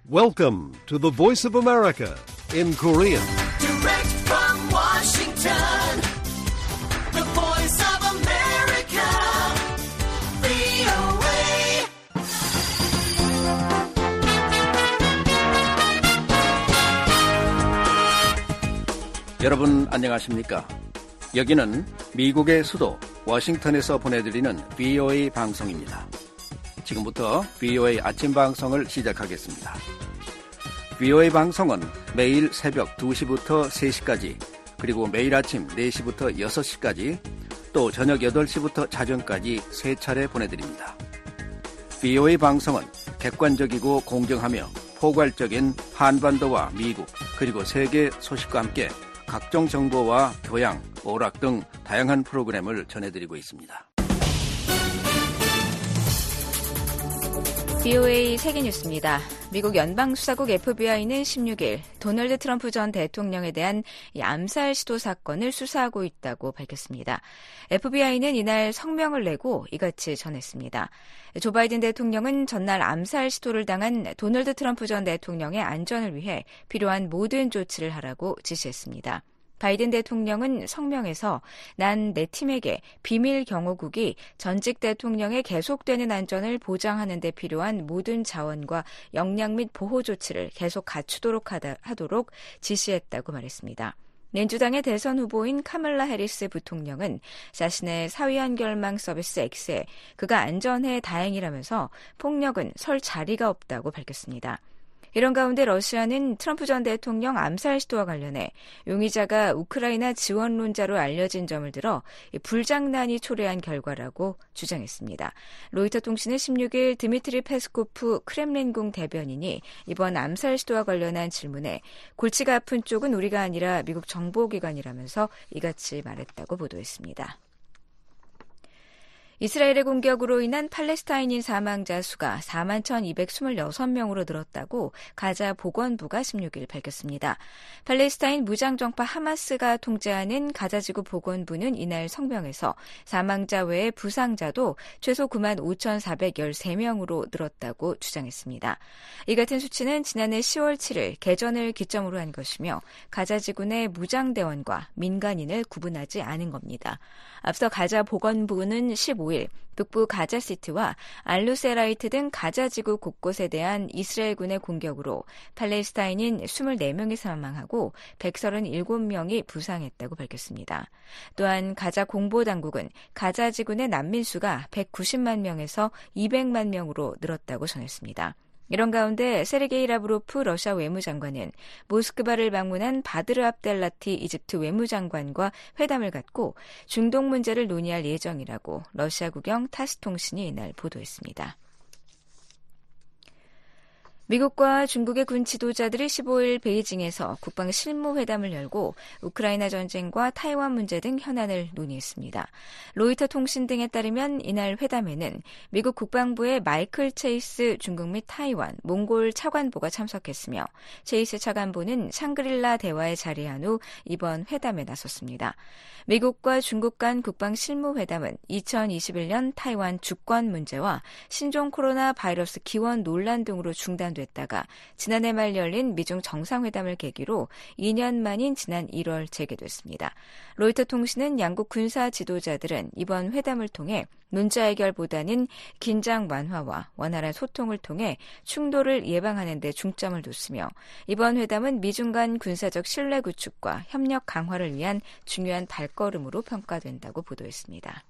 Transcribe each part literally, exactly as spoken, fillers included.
Welcome to the Voice of America in Korean. Direct from Washington, the Voice of America, 브이오에이. 여러분 안녕하십니까? 여기는 미국의 수도 워싱턴에서 보내드리는 브이오에이 방송입니다. 지금부터 브이오에이 아침 방송을 시작하겠습니다. 브이오에이 방송은 매일 새벽 두 시부터 세 시까지, 그리고 매일 아침 네 시부터 여섯 시까지, 또 저녁 여덟 시부터 자정까지 세 차례 보내드립니다. 브이오에이 방송은 객관적이고 공정하며 포괄적인 한반도와 미국, 그리고 세계 소식과 함께 각종 정보와 교양, 오락 등 다양한 프로그램을 전해드리고 있습니다. 브이오에이 세계뉴스입니다. 미국 연방수사국 에프비아이는 십육 일 도널드 트럼프 전 대통령에 대한 이 암살 시도 사건을 수사하고 있다고 밝혔습니다. 에프비아이는 이날 성명을 내고 이같이 전했습니다. 조 바이든 대통령은 전날 암살 시도를 당한 도널드 트럼프 전 대통령의 안전을 위해 필요한 모든 조치를 하라고 지시했습니다. 바이든 대통령은 성명에서 난 내 팀에게 비밀 경호국이 전직 대통령의 계속되는 안전을 보장하는 데 필요한 모든 자원과 역량 및 보호 조치를 계속 갖추도록 하다, 하도록 지시했다고 말했습니다. 민주당의 대선 후보인 카멀라 해리스 부통령은 자신의 사위한결망 서비스 X에 그가 안전해 다행이라면서 폭력은 설 자리가 없다고 밝혔습니다. 이런 가운데 러시아는 트럼프 전 대통령 암살 시도와 관련해 용의자가 우크라이나 지원론자로 알려진 점을 들어 불장난이 초래한 결과라고 주장했습니다. 로이터 통신은 십육 일 드미트리 페스코프 크렘린궁 대변인이 이번 암살 시도와 관련한 질문에 골치가 아픈 쪽은 우리가 아니라 미국 정보기관이라면서 이같이 말했다고 보도했습니다. 이스라엘의 공격으로 인한 팔레스타인인 사망자 수가 사만 천이백이십육 명으로 늘었다고 가자 보건부가 십육 일 밝혔습니다. 팔레스타인 무장정파 하마스가 통제하는 가자지구 보건부는 이날 성명에서 사망자 외에 부상자도 최소 구만 오천사백십삼 명으로 늘었다고 주장했습니다. 이 같은 수치는 지난해 시월 칠일 개전을 기점으로 한 것이며 가자지구 내 무장대원과 민간인을 구분하지 않은 겁니다. 앞서 가자 보건부는 십오 일 북부 가자시티와 알루세라이트 등 가자지구 곳곳에 대한 이스라엘군의 공격으로 팔레스타인인 이십사 명이 사망하고 백삼십칠 명이 부상했다고 밝혔습니다. 또한 가자 공보당국은 가자지구 내 난민 수가 백구십만 명에서 이백만 명으로 늘었다고 전했습니다. 이런 가운데 세르게이 라브로프 러시아 외무장관은 모스크바를 방문한 바드르 압델라티 이집트 외무장관과 회담을 갖고 중동 문제를 논의할 예정이라고 러시아 국영 타스 통신이 이날 보도했습니다. 미국과 중국의 군 지도자들이 십오 일 베이징에서 국방 실무회담을 열고 우크라이나 전쟁과 타이완 문제 등 현안을 논의했습니다. 로이터 통신 등에 따르면 이날 회담에는 미국 국방부의 마이클 체이스 중국 및 타이완, 몽골 차관보가 참석했으며 체이스 차관보는 샹그릴라 대화에 자리한 후 이번 회담에 나섰습니다. 미국과 중국 간 국방 실무회담은 이천이십일 년 타이완 주권 문제와 신종 코로나 바이러스 기원 논란 등으로 중단됐다가 지난해 말 열린 미중 정상회담을 계기로 이 년 만인 지난 일월 재개됐습니다. 로이터 통신은 양국 군사 지도자들은 이번 회담을 통해 문제 해결보다는 긴장 완화와 원활한 소통을 통해 충돌을 예방하는 데 중점을 뒀으며 이번 회담은 미중 간 군사적 신뢰 구축과 협력 강화를 위한 중요한 발걸음으로 평가된다고 보도했습니다.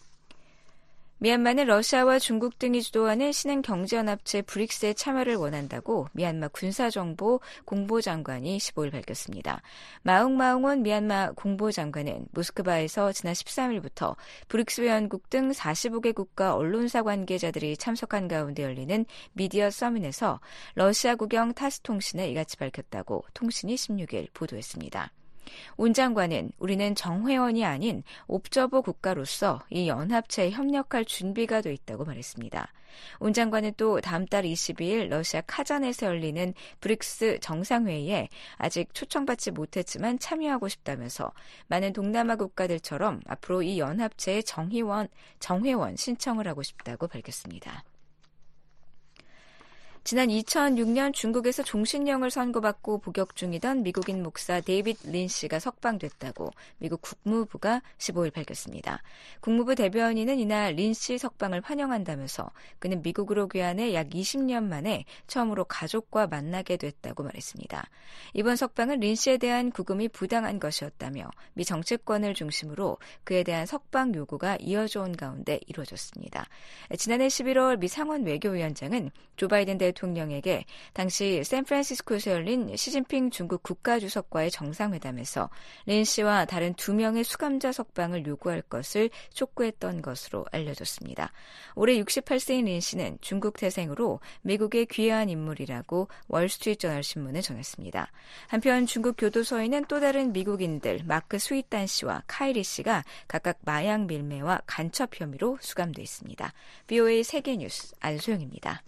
미얀마는 러시아와 중국 등이 주도하는 신흥경제연합체 브릭스에 참여를 원한다고 미얀마 군사정보 공보장관이 십오 일 밝혔습니다. 마웅마웅온 미얀마 공보장관은 모스크바에서 지난 십삼 일부터 브릭스 회원국 등 사십오 개 국가 언론사 관계자들이 참석한 가운데 열리는 미디어 서밋에서 러시아 국영 타스 통신에 이같이 밝혔다고 통신이 십육 일 보도했습니다. 온 장관은 우리는 정회원이 아닌 옵저버 국가로서 이 연합체에 협력할 준비가 돼 있다고 말했습니다. 온 장관은 또 다음 달 이십이 일 러시아 카잔에서 열리는 브릭스 정상회의에 아직 초청받지 못했지만 참여하고 싶다면서 많은 동남아 국가들처럼 앞으로 이 연합체의 정회원, 정회원 신청을 하고 싶다고 밝혔습니다. 지난 이천육 년 중국에서 종신령을 선고받고 복역 중이던 미국인 목사 데이빗 린 씨가 석방됐다고 미국 국무부가 십오 일 밝혔습니다. 국무부 대변인은 이날 린 씨 석방을 환영한다면서 그는 미국으로 귀환해 약 이십 년 만에 처음으로 가족과 만나게 됐다고 말했습니다. 이번 석방은 린 씨에 대한 구금이 부당한 것이었다며 미 정치권을 중심으로 그에 대한 석방 요구가 이어져 온 가운데 이루어졌습니다. 지난해 십일월 미 상원 외교위원장은 조 바이든 대통령에게 당시 샌프란시스코에서 열린 시진핑 중국 국가주석과의 정상회담에서 린 씨와 다른 두 명의 수감자 석방을 요구할 것을 촉구했던 것으로 알려졌습니다. 올해 육십팔 세인 린 씨는 중국 태생으로 미국에 귀화한 인물이라고 월스트리트저널 신문은 전했습니다. 한편 중국 교도소에는 또 다른 미국인들 마크 스윗단 씨와 카이리 씨가 각각 마약 밀매와 간첩 혐의로 수감돼 있습니다. 비오에이 세계뉴스 안소영입니다.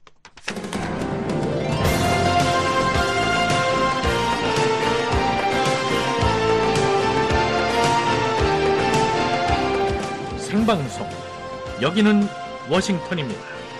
생방송 여기는 워싱턴입니다.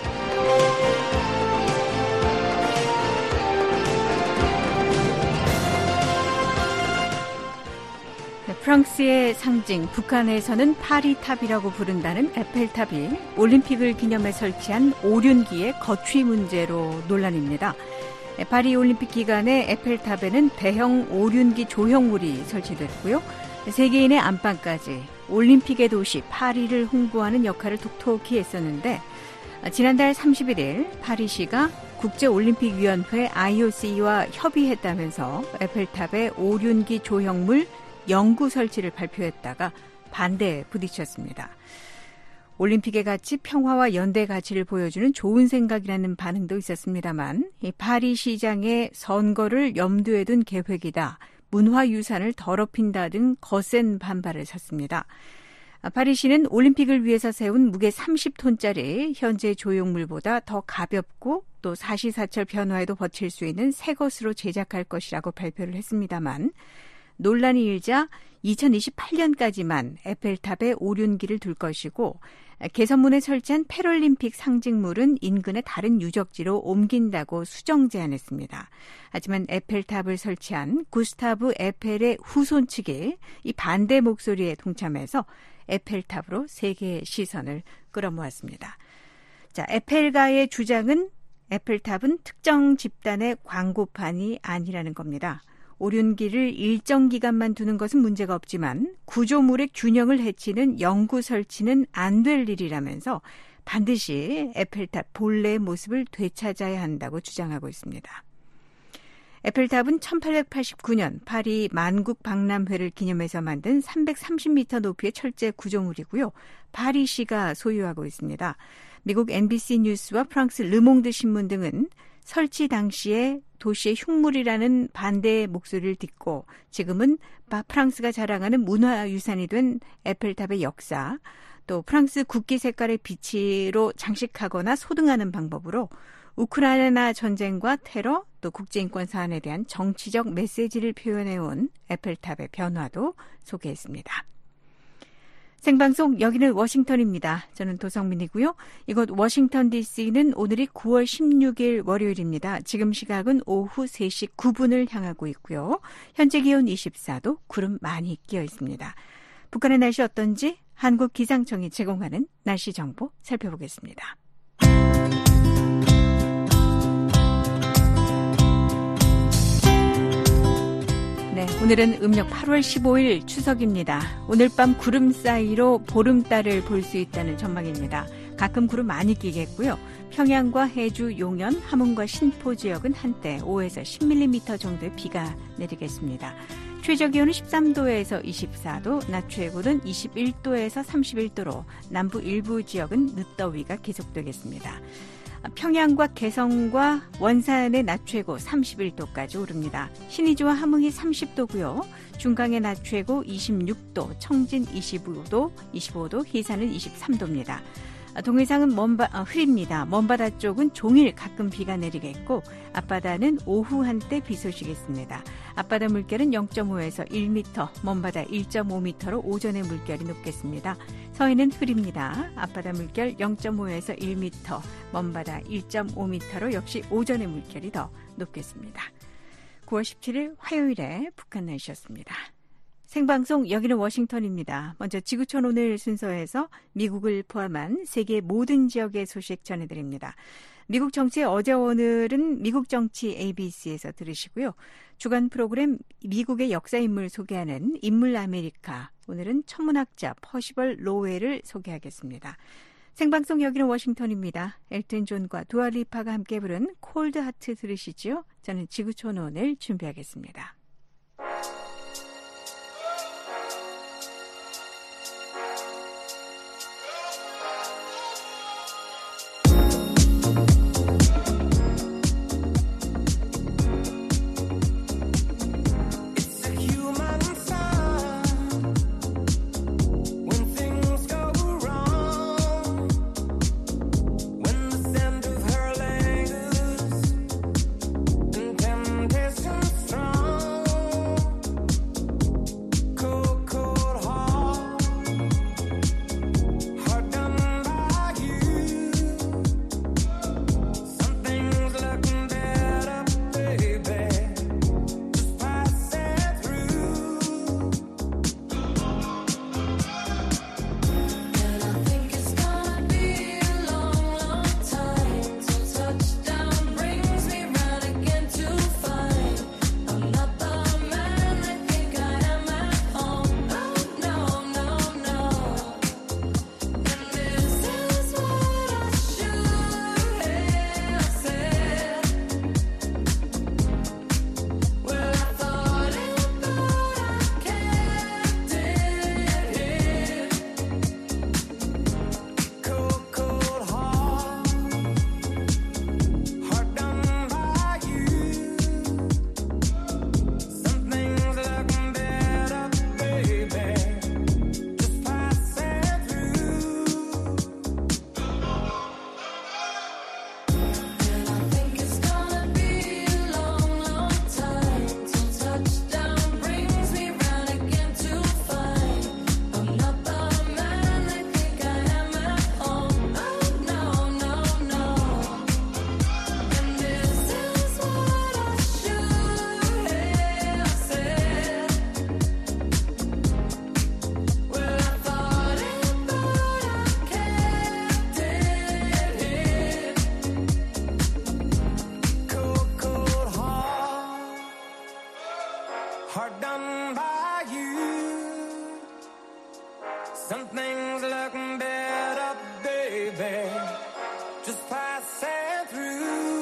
프랑스의 상징 북한에서는 파리탑이라고 부른다는 에펠탑이 올림픽을 기념해 설치한 오륜기의 거취 문제로 논란입니다. 파리올림픽 기간에 에펠탑에는 대형 오륜기 조형물이 설치됐고요. 세계인의 안방까지 올림픽의 도시 파리를 홍보하는 역할을 톡톡히 했었는데 지난달 삼십일 일 파리시가 국제올림픽위원회 아이오씨와 협의했다면서 에펠탑의 오륜기 조형물 영구 설치를 발표했다가 반대에 부딪혔습니다. 올림픽의 가치, 평화와 연대 가치를 보여주는 좋은 생각이라는 반응도 있었습니다만 이 파리시장의 선거를 염두에 둔 계획이다, 문화유산을 더럽힌다 등 거센 반발을 샀습니다. 파리시는 올림픽을 위해서 세운 무게 삼십 톤짜리 현재 조형물보다 더 가볍고 또 사시사철 변화에도 버틸 수 있는 새 것으로 제작할 것이라고 발표를 했습니다만 논란이 일자 이천이십팔 년까지만 에펠탑에 오륜기를 둘 것이고 개선문에 설치한 패럴림픽 상징물은 인근의 다른 유적지로 옮긴다고 수정 제안했습니다. 하지만 에펠탑을 설치한 구스타브 에펠의 후손 측이 이 반대 목소리에 동참해서 에펠탑으로 세계의 시선을 끌어모았습니다. 자, 에펠가의 주장은 에펠탑은 특정 집단의 광고판이 아니라는 겁니다. 오륜기를 일정 기간만 두는 것은 문제가 없지만 구조물의 균형을 해치는 영구 설치는 안 될 일이라면서 반드시 에펠탑 본래의 모습을 되찾아야 한다고 주장하고 있습니다. 에펠탑은 천팔백팔십구 년 파리 만국 박람회를 기념해서 만든 삼백삼십 미터 높이의 철제 구조물이고요. 파리시가 소유하고 있습니다. 미국 엠비씨 뉴스와 프랑스 르몽드 신문 등은 설치 당시에 도시의 흉물이라는 반대의 목소리를 딛고 지금은 프랑스가 자랑하는 문화유산이 된 에펠탑의 역사, 또 프랑스 국기 색깔의 비치로 장식하거나 소등하는 방법으로 우크라이나 전쟁과 테러, 또 국제인권 사안에 대한 정치적 메시지를 표현해온 에펠탑의 변화도 소개했습니다. 생방송 여기는 워싱턴입니다. 저는 도성민이고요. 이곳 워싱턴 디씨는 오늘이 구월 십육일 월요일입니다. 지금 시각은 오후 세 시 구 분을 향하고 있고요. 현재 기온 이십사 도, 구름 많이 끼어 있습니다. 북한의 날씨 어떤지 한국기상청이 제공하는 날씨 정보 살펴보겠습니다. 네, 오늘은 음력 팔월 십오일 추석입니다. 오늘 밤 구름 사이로 보름달을 볼 수 있다는 전망입니다. 가끔 구름 많이 끼겠고요. 평양과 해주, 용연, 함흥과 신포 지역은 한때 오에서 십 밀리미터 정도의 비가 내리겠습니다. 최저 기온은 십삼 도에서 이십사 도, 낮 최고는 이십일 도에서 삼십일 도로 남부 일부 지역은 늦더위가 계속되겠습니다. 평양과 개성과 원산의 낮 최고 삼십일 도까지 오릅니다. 신의주와 함흥이 삼십 도고요. 중강의 낮 최고 이십육 도, 청진 이십오 도, 이십오 도, 희산은 이십삼 도입니다. 동해상은 먼바, 어, 흐립니다. 먼바다 쪽은 종일 가끔 비가 내리겠고 앞바다는 오후 한때 비 소식있습니다. 앞바다 물결은 영 점 오에서 일 미터, 먼바다 일 점 오 미터로 오전에 물결이 높겠습니다. 서해는 흐립니다. 앞바다 물결 영 점 오에서 일 미터, 먼바다 일 점 오 미터로 역시 오전에 물결이 더 높겠습니다. 구월 십칠일 화요일에 북한 날씨였습니다. 생방송 여기는 워싱턴입니다. 먼저 지구촌 오늘 순서에서 미국을 포함한 세계 모든 지역의 소식 전해드립니다. 미국 정치의 어제 오늘은 미국 정치 에이비씨에서 들으시고요. 주간 프로그램 미국의 역사인물 소개하는 인물 아메리카. 오늘은 천문학자 퍼시벌 로웰을 소개하겠습니다. 생방송 여기는 워싱턴입니다. 엘튼 존과 두아리파가 함께 부른 콜드 하트 들으시죠? 저는 지구촌 오늘 준비하겠습니다. Hard done by you. Something's looking better, baby. Just passing through.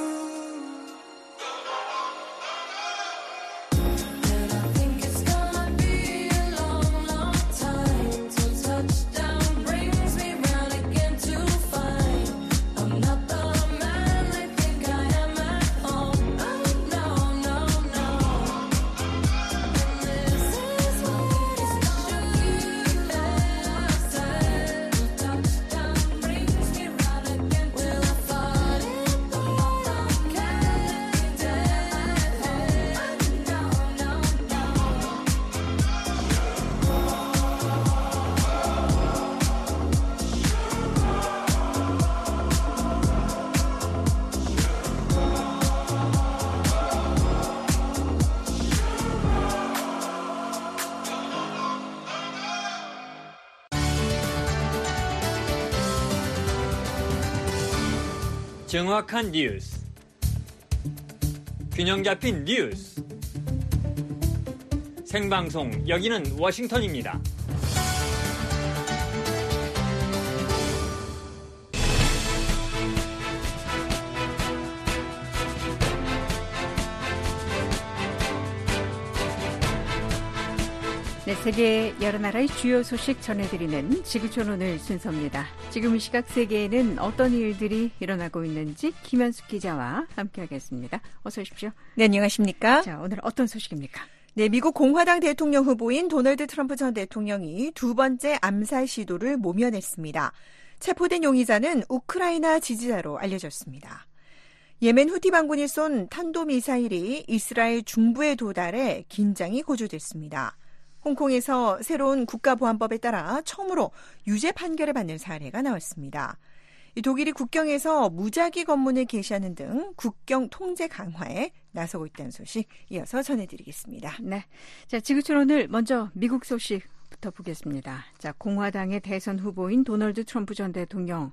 정확한 뉴스, 균형 잡힌 뉴스, 생방송 여기는 워싱턴입니다. 네, 세계 여러 나라의 주요 소식 전해드리는 지구촌 오늘 순서입니다. 지금 이 시각 세계에는 어떤 일들이 일어나고 있는지 김현숙 기자와 함께하겠습니다. 어서 오십시오. 네, 안녕하십니까? 자, 오늘 어떤 소식입니까? 네, 미국 공화당 대통령 후보인 도널드 트럼프 전 대통령이 두 번째 암살 시도를 모면했습니다. 체포된 용의자는 우크라이나 지지자로 알려졌습니다. 예멘 후티 반군이 쏜 탄도미사일이 이스라엘 중부에 도달해 긴장이 고조됐습니다. 홍콩에서 새로운 국가보안법에 따라 처음으로 유죄 판결을 받는 사례가 나왔습니다. 독일이 국경에서 무작위 검문을 개시하는 등 국경 통제 강화에 나서고 있다는 소식 이어서 전해드리겠습니다. 네, 자 지구촌 오늘 먼저 미국 소식부터 보겠습니다. 자 공화당의 대선 후보인 도널드 트럼프 전 대통령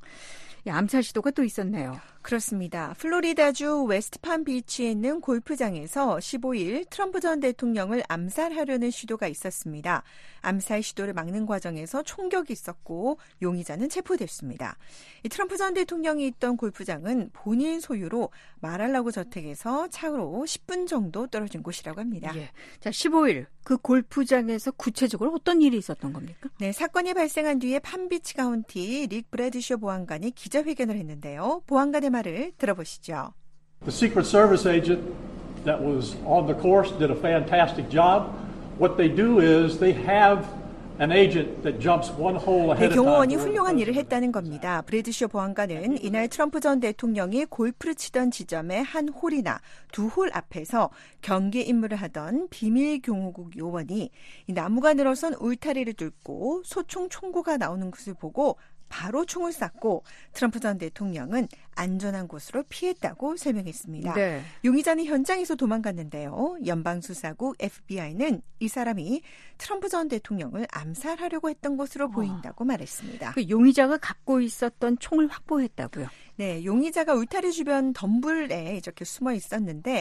암살 시도가 또 있었네요. 그렇습니다. 플로리다주 웨스트팜비치에 있는 골프장에서 십오일 트럼프 전 대통령을 암살하려는 시도가 있었습니다. 암살 시도를 막는 과정에서 총격이 있었고 용의자는 체포됐습니다. 이 트럼프 전 대통령이 있던 골프장은 본인 소유로 마랄라고 저택에서 차로 십 분 정도 떨어진 곳이라고 합니다. 예. 자, 십오일 그 골프장에서 구체적으로 어떤 일이 있었던 겁니까? 네, 사건이 발생한 뒤에 팜비치 카운티 릭 브래드셔 보안관이 기자회견을 했는데요. 보안관의 말을 들어보시죠. The Secret Service agent that was on the course did a fantastic job. What they do is they have an agent that jumps one hole ahead of time. 네, 경호원이 훌륭한 일을 했다는 겁니다. 브래드셔 보안관은 이날 트럼프 전 대통령이 골프를 치던 지점의 한 홀이나 두 홀 앞에서 경계 임무를 하던 비밀 경호국 요원이 이 나무가 늘어선 울타리를 뚫고 소총 총구가 나오는 것을 보고 바로 총을 쐈고 트럼프 전 대통령은 안전한 곳으로 피했다고 설명했습니다. 네. 용의자는 현장에서 도망갔는데요. 연방수사국 에프비아이는 이 사람이 트럼프 전 대통령을 암살하려고 했던 것으로 보인다고 어. 말했습니다. 그 용의자가 갖고 있었던 총을 확보했다고요? 네, 용의자가 울타리 주변 덤불에 이렇게 숨어 있었는데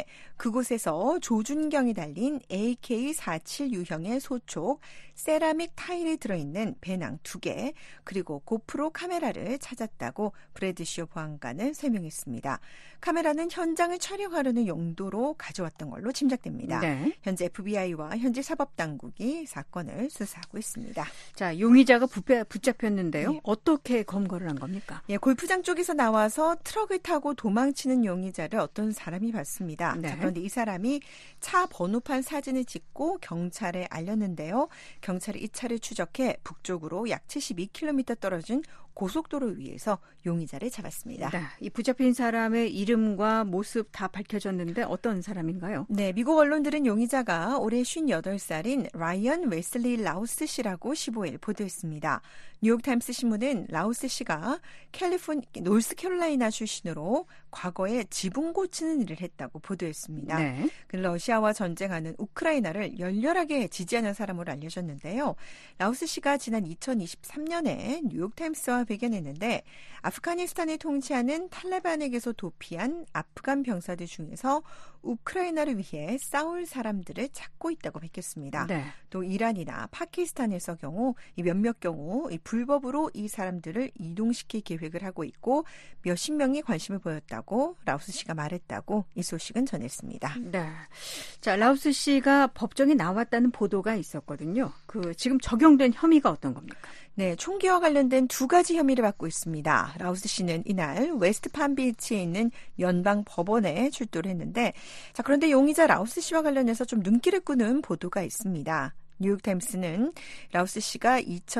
그곳에서 조준경이 달린 에이케이 사십칠 유형의 소총, 세라믹 타일이 들어있는 배낭 두 개, 그리고 고프로 카메라를 찾았다고 브래드셔 보안관은 설명했습니다. 카메라는 현장을 촬영하려는 용도로 가져왔던 걸로 짐작됩니다. 네. 현재 에프비아이와 현지 사법당국이 사건을 수사하고 있습니다. 자, 용의자가 붙잡혔는데요. 네. 어떻게 검거를 한 겁니까? 예, 골프장 쪽에서 나와서 트럭을 타고 도망치는 용의자를 어떤 사람이 봤습니다. 네. 자, 그런데 이 사람이 차 번호판 사진을 찍고 경찰에 알렸는데요. 경찰이 이 차를 추적해 북쪽으로 약 칠십이 킬로미터 떨어진 고속도로 위에서 용의자를 잡았습니다. 네, 이 붙잡힌 사람의 이름과 모습 다 밝혀졌는데 어떤 사람인가요? 네, 미국 언론들은 용의자가 올해 쉰여덟 살인 라이언 웨슬리 라우스 씨라고 십오일 보도했습니다. 뉴욕타임스 신문은 라우스 씨가 캘리포니 노스캐롤라이나 출신으로 과거에 지붕 고치는 일을 했다고 보도했습니다. 네. 그 러시아와 전쟁하는 우크라이나를 열렬하게 지지하는 사람으로 알려졌는데요. 라우스 씨가 지난 이천이십삼년에 뉴욕타임스와 회견했는데 아프가니스탄을 통치하는 탈레반에게서 도피한 아프간 병사들 중에서 우크라이나를 위해 싸울 사람들을 찾고 있다고 밝혔습니다. 네. 또 이란이나 파키스탄에서 경우 이 몇몇 경우 이 불법으로 이 사람들을 이동시킬 계획을 하고 있고 몇십 명이 관심을 보였다고 라우스 씨가 말했다고 이 소식은 전했습니다. 네. 자, 라우스 씨가 법정에 나왔다는 보도가 있었거든요. 그 지금 적용된 혐의가 어떤 겁니까? 네, 총기와 관련된 두 가지 혐의를 받고 있습니다. 라우스 씨는 이날 웨스트팜비치에 있는 연방 법원에 출두를 했는데, 자, 그런데 용의자 라우스 씨와 관련해서 좀 눈길을 끄는 보도가 있습니다. 뉴욕타임스는 라우스 씨가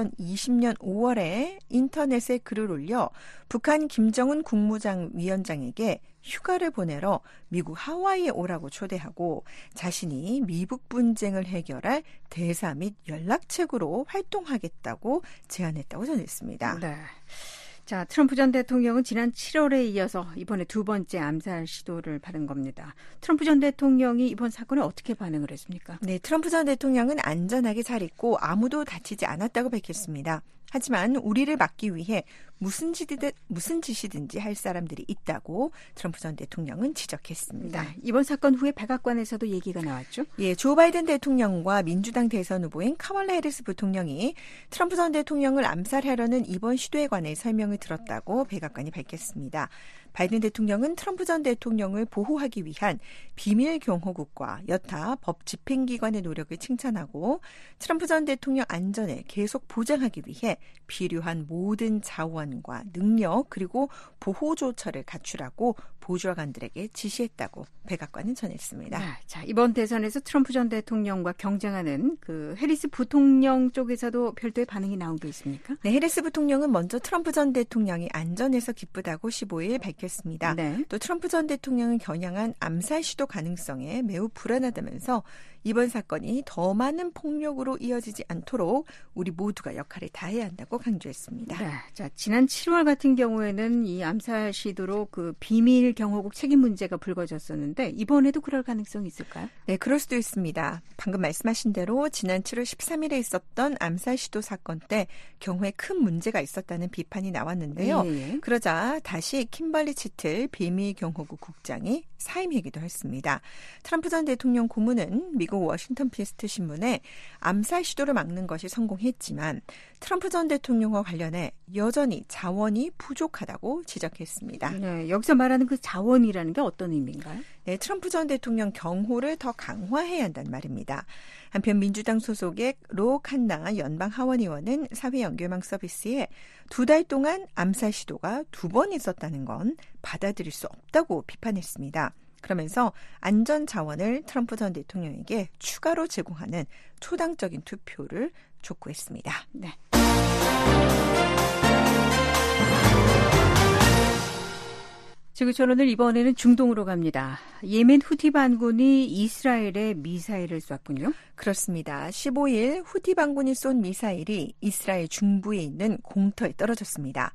이천이십년 오월에 인터넷에 글을 올려 북한 김정은 국무장 위원장에게 휴가를 보내러 미국 하와이에 오라고 초대하고 자신이 미북 분쟁을 해결할 대사 및 연락책으로 활동하겠다고 제안했다고 전했습니다. 네. 자, 트럼프 전 대통령은 지난 칠월에 이어서 이번에 두 번째 암살 시도를 받은 겁니다. 트럼프 전 대통령이 이번 사건에 어떻게 반응을 했습니까? 네, 트럼프 전 대통령은 안전하게 잘 있고 아무도 다치지 않았다고 밝혔습니다. 하지만 우리를 막기 위해 무슨 짓이든, 무슨 짓이든지 할 사람들이 있다고 트럼프 전 대통령은 지적했습니다. 네, 이번 사건 후에 백악관에서도 얘기가 나왔죠? 예, 조 바이든 대통령과 민주당 대선 후보인 카멀라 해리스 부통령이 트럼프 전 대통령을 암살하려는 이번 시도에 관해 설명을 들었다고 백악관이 밝혔습니다. 바이든 대통령은 트럼프 전 대통령을 보호하기 위한 비밀 경호국과 여타 법 집행기관의 노력을 칭찬하고 트럼프 전 대통령 안전을 계속 보장하기 위해 필요한 모든 자원과 능력 그리고 보호 조처를 갖추라고 보좌관들에게 지시했다고 백악관은 전했습니다. 네, 자, 이번 대선에서 트럼프 전 대통령과 경쟁하는 그 해리스 부통령 쪽에서도 별도의 반응이 나온 게 있습니까? 네, 해리스 부통령은 먼저 트럼프 전 대통령이 안전해서 기쁘다고 십오일 밝혔습니다. 네. 또 트럼프 전 대통령은 겨냥한 암살 시도 가능성에 매우 불안하다면서 이번 사건이 더 많은 폭력으로 이어지지 않도록 우리 모두가 역할을 다해야 한다고 강조했습니다. 네, 자, 지난 칠월 같은 경우에는 이 암살 시도로 그 비밀 경호국 책임 문제가 불거졌었는데 이번에도 그럴 가능성이 있을까요? 네, 그럴 수도 있습니다. 방금 말씀하신 대로 지난 칠월 십삼일에 있었던 암살 시도 사건 때 경호에 큰 문제가 있었다는 비판이 나왔는데요. 예, 예. 그러자 다시 킴벌리 치틀 비밀 경호국 국장이 사임하기도 했습니다. 트럼프 전 대통령 고문은 미국 워싱턴 포스트 신문에 암살 시도를 막는 것이 성공했지만 트럼프 전 대통령과 관련해 여전히 자원이 부족하다고 지적했습니다. 네, 여기서 말하는 그 자원이라는 게 어떤 의미인가요? 네, 트럼프 전 대통령 경호를 더 강화해야 한다는 말입니다. 한편 민주당 소속의 로 칸나 연방 하원 의원은 사회 연결망 서비스에 두 달 동안 암살 시도가 두 번 있었다는 건 받아들일 수 없다고 비판했습니다. 그러면서 안전 자원을 트럼프 전 대통령에게 추가로 제공하는 초당적인 투표를 촉구했습니다. 네. 지구촌 오늘 이번에는 중동으로 갑니다. 예멘 후티 반군이 이스라엘에 미사일을 쐈군요. 그렇습니다. 십오일 후티 반군이 쏜 미사일이 이스라엘 중부에 있는 공터에 떨어졌습니다.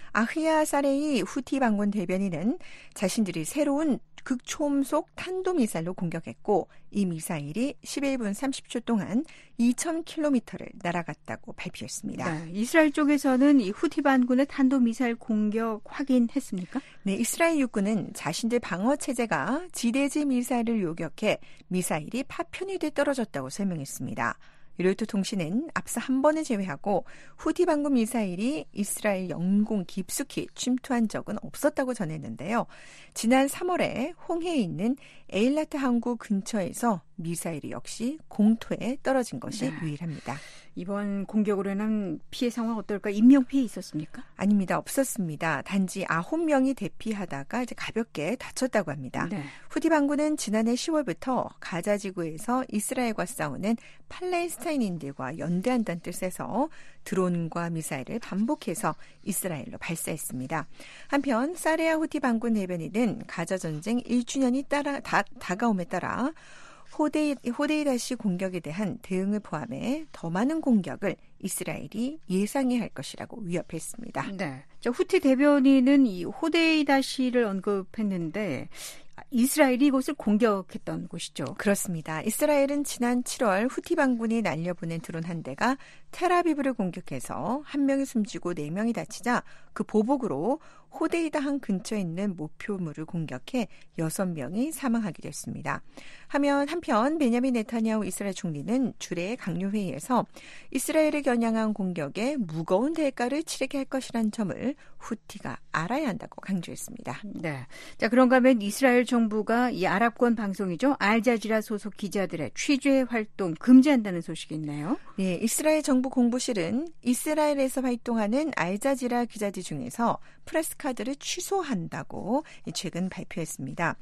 아흐야 사레이 후티 반군 대변인은 자신들이 새로운 극초음속 탄도미사일로 공격했고 이 미사일이 십일 분 삼십 초 동안 이천 킬로미터를 날아갔다고 발표했습니다. 네, 이스라엘 쪽에서는 이 후티 반군의 탄도미사일 공격 확인했습니까? 네, 이스라엘 육군은 자신들 방어체제가 지대지 미사일을 요격해 미사일이 파편이 돼 떨어졌다고 설명했습니다. 로이터 통신은 앞서 한 번을 제외하고 후티 반군 미사일이 이스라엘 영공 깊숙이 침투한 적은 없었다고 전했는데요. 지난 삼월에 홍해에 있는 에일라트 항구 근처에서 미사일이 역시 공터에 떨어진 것이 네. 유일합니다. 이번 공격으로는 피해 상황 어떨까? 인명피해 있었습니까? 아닙니다. 없었습니다. 단지 아홉 명이 대피하다가 이제 가볍게 다쳤다고 합니다. 네. 후티 반군은 지난해 시월부터 가자 지구에서 이스라엘과 싸우는 팔레스타인인들과 연대한다는 뜻에서 드론과 미사일을 반복해서 이스라엘로 발사했습니다. 한편 사레아 후티 반군 대변인은 가자 전쟁 일 주년이 따라 다, 다가옴에 따라 호데이, 호데이다시 공격에 대한 대응을 포함해 더 많은 공격을 이스라엘이 예상해야 할 것이라고 위협했습니다. 네, 저 후티 대변인은 이 호데이다시를 언급했는데 이스라엘이 이곳을 공격했던 곳이죠. 그렇습니다. 이스라엘은 지난 칠월 후티 반군이 날려보낸 드론 한 대가 텔아비브를 공격해서 한 명이 숨지고 네 명이 다치자 그 보복으로 호데이다 항 근처에 있는 목표물을 공격해 여섯 명이 사망하기도 했습니다. 하면 한편 베냐민 네타냐후 이스라엘 총리는 주례 강요회의에서 이스라엘을 겨냥한 공격에 무거운 대가를 치르게 할 것이라는 점을 후티가 알아야 한다고 강조했습니다. 네, 자 그런가 하면 이스라엘 정부가 이 아랍권 방송이죠. 알자지라 소속 기자들의 취재 활동 금지한다는 소식이 있네요. 네, 이스라엘 정부 공보실은 이스라엘에서 활동하는 알자지라 기자들 중에서 프레스카드를 취소한다고 최근 발표했습니다.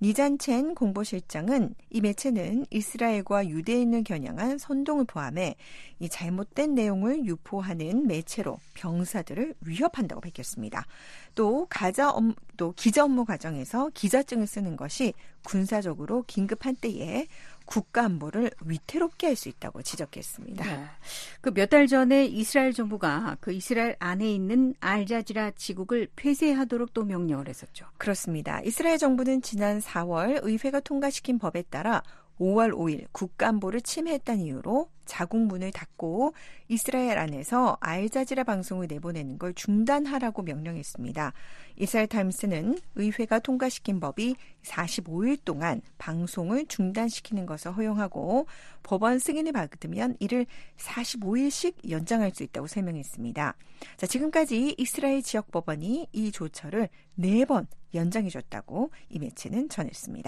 니잔첸 공보실장은 이 매체는 이스라엘과 유대인을 겨냥한 선동을 포함해 이 잘못된 내용을 유포하는 매체로 병사들을 위협한다고 밝혔습니다. 또 가자 업, 또 기자 업무 과정에서 기자증을 쓰는 것이 군사적으로 긴급한 때에 국가 안보를 위태롭게 할 수 있다고 지적했습니다. 네. 그 몇 달 전에 이스라엘 정부가 그 이스라엘 안에 있는 알자지라 지국을 폐쇄하도록 또 명령을 했었죠. 그렇습니다. 이스라엘 정부는 지난 사월 의회가 통과시킨 법에 따라 오월 오일 국가안보를 침해했다는 이유로 자국문을 닫고 이스라엘 안에서 알자지라 방송을 내보내는 걸 중단하라고 명령했습니다. 이스라엘 타임스는 의회가 통과시킨 법이 사십오일 동안 방송을 중단시키는 것을 허용하고 법원 승인을 받으면 이를 사십오일씩 연장할 수 있다고 설명했습니다. 자, 지금까지 이스라엘 지역 법원이 이 조처를 네 번 연장해줬다고 이 매체는 전했습니다.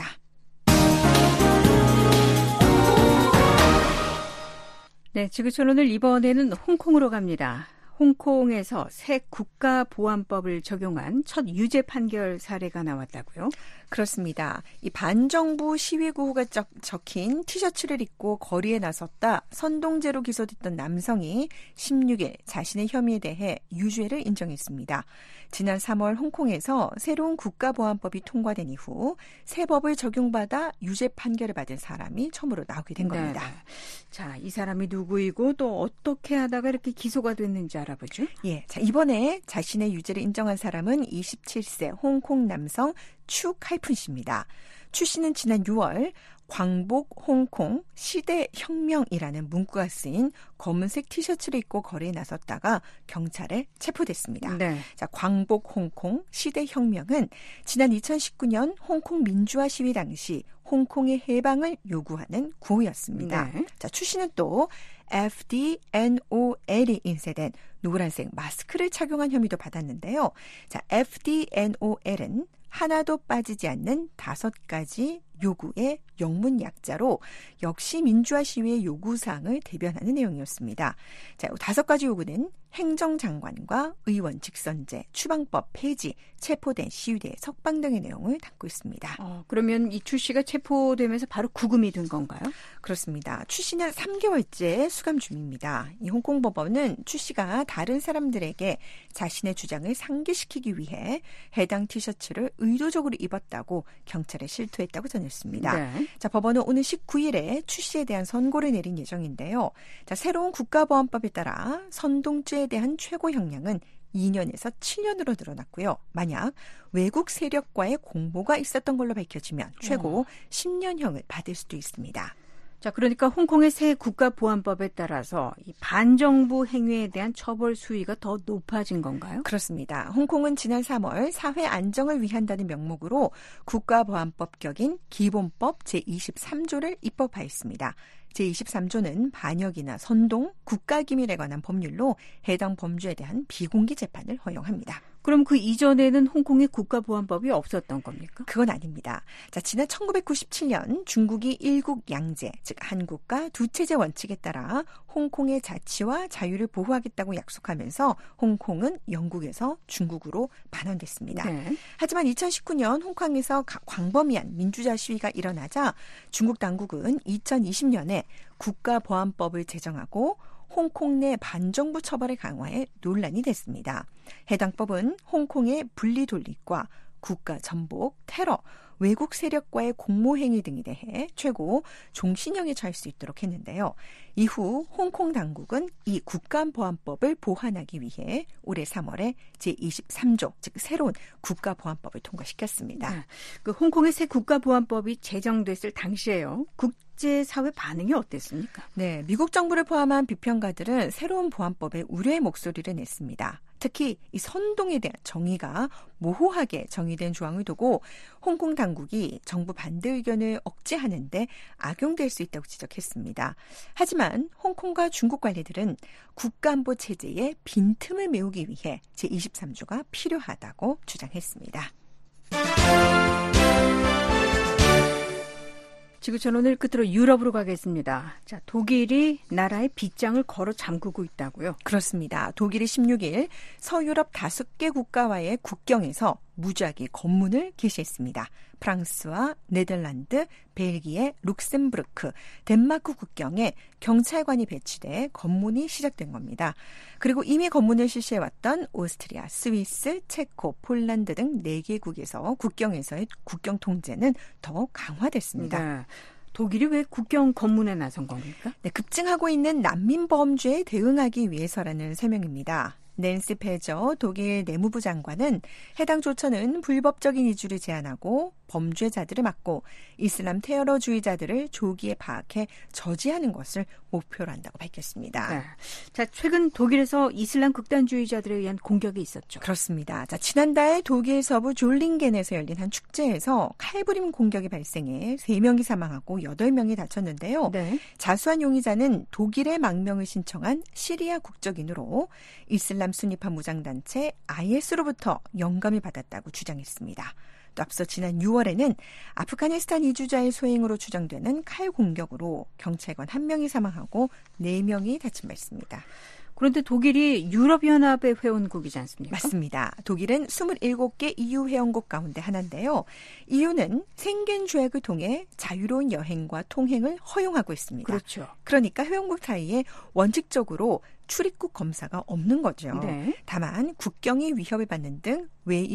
네, 지구촌 오늘 이번에는 홍콩으로 갑니다. 홍콩에서 새 국가보안법을 적용한 첫 유죄 판결 사례가 나왔다고요? 그렇습니다. 이 반정부 시위 구호가 적, 적힌 티셔츠를 입고 거리에 나섰다 선동죄로 기소됐던 남성이 십육 일 자신의 혐의에 대해 유죄를 인정했습니다. 지난 삼월 홍콩에서 새로운 국가보안법이 통과된 이후 새 법을 적용받아 유죄 판결을 받은 사람이 처음으로 나오게 된 겁니다. 네. 자, 이 사람이 누구이고 또 어떻게 하다가 이렇게 기소가 됐는지 알아보죠? 예, 자 이번에 자신의 유죄를 인정한 사람은 이십칠 세 홍콩 남성 추 칼푼 씨입니다. 추 씨는 지난 유월 광복 홍콩 시대혁명이라는 문구가 쓰인 검은색 티셔츠를 입고 거리에 나섰다가 경찰에 체포됐습니다. 네. 자, 광복 홍콩 시대혁명은 지난 이천십구 년 홍콩 민주화 시위 당시 홍콩의 해방을 요구하는 구호였습니다. 네. 자, 추 씨는 또 에프디엔올이 인쇄된 노란색 마스크를 착용한 혐의도 받았는데요. 자, 에프디엔올은 하나도 빠지지 않는 다섯 가지 요구의 영문 약자로 역시 민주화 시위의 요구사항을 대변하는 내용이었습니다. 자, 다섯 가지 요구는 행정장관과 의원 직선제, 추방법 폐지, 체포된 시위대 석방 등의 내용을 담고 있습니다. 어, 그러면 이 추 씨가 체포되면서 바로 구금이 된 건가요? 그렇습니다. 추 씨는 삼 개월째 수감 중입니다. 이 홍콩 법원은 추 씨가 다른 사람들에게 자신의 주장을 상기시키기 위해 해당 티셔츠를 의도적으로 입었다고 경찰에 실토했다고 전했습니다. 네. 자, 법원은 오늘 십구 일에 추 씨에 대한 선고를 내린 예정인데요. 자, 새로운 국가보안법에 따라 선동죄에 대한 최고 형량은 이 년에서 칠 년으로 늘어났고요. 만약 외국 세력과의 공모가 있었던 걸로 밝혀지면 최고 어. 십 년형을 받을 수도 있습니다. 자, 그러니까 홍콩의 새 국가보안법에 따라서 이 반정부 행위에 대한 처벌 수위가 더 높아진 건가요? 그렇습니다. 홍콩은 지난 삼월 사회 안정을 위한다는 명목으로 국가보안법 격인 기본법 제이십삼 조를 입법하였습니다. 제이십삼 조는 반역이나 선동, 국가기밀에 관한 법률로 해당 범죄에 대한 비공개 재판을 허용합니다. 그럼 그 이전에는 홍콩의 국가보안법이 없었던 겁니까? 그건 아닙니다. 자, 지난 천구백구십칠 년 중국이 일국 양제, 즉 한국과 두 체제 원칙에 따라 홍콩의 자치와 자유를 보호하겠다고 약속하면서 홍콩은 영국에서 중국으로 반환됐습니다. 네. 하지만 이천십구 년 홍콩에서 광범위한 민주화 시위가 일어나자 중국 당국은 이천이십 년에 국가보안법을 제정하고 홍콩 내 반정부 처벌을 강화해 논란이 됐습니다. 해당 법은 홍콩의 분리돌립과 국가 전복, 테러, 외국 세력과의 공모행위 등에 대해 최고 종신형에 처할 수 있도록 했는데요. 이후 홍콩 당국은 이 국가보안법을 보완하기 위해 올해 삼월에 제이십삼 조, 즉 새로운 국가보안법을 통과시켰습니다. 네. 그 홍콩의 새 국가보안법이 제정됐을 당시에요. 국제사회 반응이 어땠습니까? 네, 미국 정부를 포함한 비평가들은 새로운 보안법에 우려의 목소리를 냈습니다. 특히 이 선동에 대한 정의가 모호하게 정의된 조항을 두고 홍콩 당국이 정부 반대 의견을 억제하는 데 악용될 수 있다고 지적했습니다. 하지만 홍콩과 중국 관리들은 국가안보 체제의 빈틈을 메우기 위해 제이십삼 조가 필요하다고 주장했습니다. 지구촌 오늘 끝으로 유럽으로 가겠습니다. 자, 독일이 나라의 빗장을 걸어 잠그고 있다고요? 그렇습니다. 독일이 십육 일 서유럽 다섯 개 국가와의 국경에서 무작위 검문을 개시했습니다. 프랑스와 네덜란드, 벨기에, 룩셈부르크, 덴마크 국경에 경찰관이 배치돼 검문이 시작된 겁니다. 그리고 이미 검문을 실시해왔던 오스트리아, 스위스, 체코, 폴란드 등 네 개국에서 국경에서의 국경 통제는 더욱 강화됐습니다. 네. 독일이 왜 국경 검문에 나선 겁니까? 네, 급증하고 있는 난민 범죄에 대응하기 위해서라는 설명입니다. 낸시 페저 독일 내무부 장관은 해당 조처는 불법적인 이주를 제한하고 범죄자들을 막고 이슬람 테러주의자들을 조기에 파악해 저지하는 것을 목표로 한다고 밝혔습니다. 네. 자, 최근 독일에서 이슬람 극단주의자들에 의한 공격이 있었죠. 그렇습니다. 자, 지난달 독일 서부 졸링겐에서 열린 한 축제에서 칼부림 공격이 발생해 세 명이 사망하고 여덟 명이 다쳤는데요. 네. 자수한 용의자는 독일의 망명을 신청한 시리아 국적인으로 이슬람 순위파 무장단체 아이에스로부터 영감을 받았다고 주장했습니다. 또 앞서 지난 유월에는 아프가니스탄 이주자의 소행으로 추정되는 칼 공격으로 경찰관 한 명이 사망하고 네 명이 다친 바 있습니다. 그런데 독일이 유럽연합의 회원국이지 않습니까? 맞습니다. 독일은 이십칠 개 이유 회원국 가운데 하나인데요. 이유는 생겐 조약을 통해 자유로운 여행과 통행을 허용하고 있습니다. 그렇죠. 그러니까 회원국 사이에 원칙적으로 출입국 검사가 없는 거죠. 네. 다만 국경이 위협을 받는 등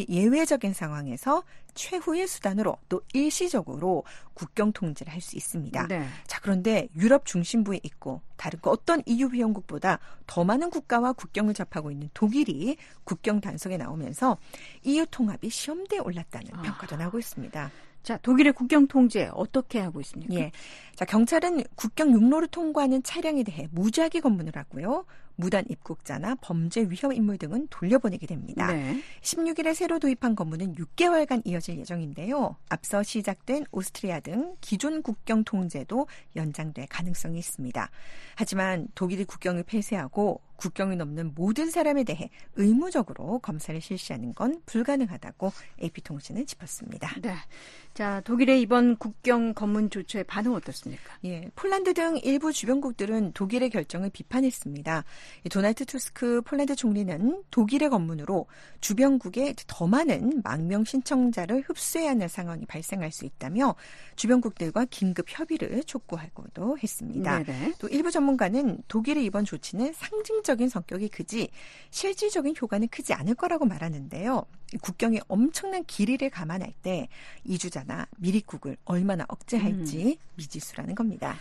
예외적인 상황에서 최후의 수단으로 또 일시적으로 국경 통제를 할 수 있습니다. 네. 자, 그런데 유럽 중심부에 있고 다른 그 어떤 이유 회원국보다 더 많은 국가와 국경을 접하고 있는 독일이 국경 단속에 나오면서 이유 통합이 시험대에 올랐다는 아. 평가도 나오고 있습니다. 자, 독일의 국경 통제 어떻게 하고 있습니까? 예. 자, 경찰은 국경 육로를 통과하는 차량에 대해 무작위 검문을 하고요. 무단 입국자나 범죄 위험 인물 등은 돌려보내게 됩니다. 네. 십육 일에 새로 도입한 검문은 육 개월간 이어질 예정인데요. 앞서 시작된 오스트리아 등 기존 국경 통제도 연장될 가능성이 있습니다. 하지만 독일이 국경을 폐쇄하고 국경을 넘는 모든 사람에 대해 의무적으로 검사를 실시하는 건 불가능하다고 에이피통신은 짚었습니다. 네. 자, 독일의 이번 국경 검문 조처의 반응 어떻습니까? 예, 폴란드 등 일부 주변국들은 독일의 결정을 비판했습니다. 도널드 투스크 폴란드 총리는 독일의 검문으로 주변국에 더 많은 망명 신청자를 흡수해야 하는 상황이 발생할 수 있다며 주변국들과 긴급 협의를 촉구하고도 했습니다. 네네. 또 일부 전문가는 독일의 이번 조치는 상징적인 성격이 크지 실질적인 효과는 크지 않을 거라고 말하는데요. 국경의 엄청난 길이를 감안할 때 이주자나 미입국을 얼마나 억제할지 음. 미지수라는 겁니다.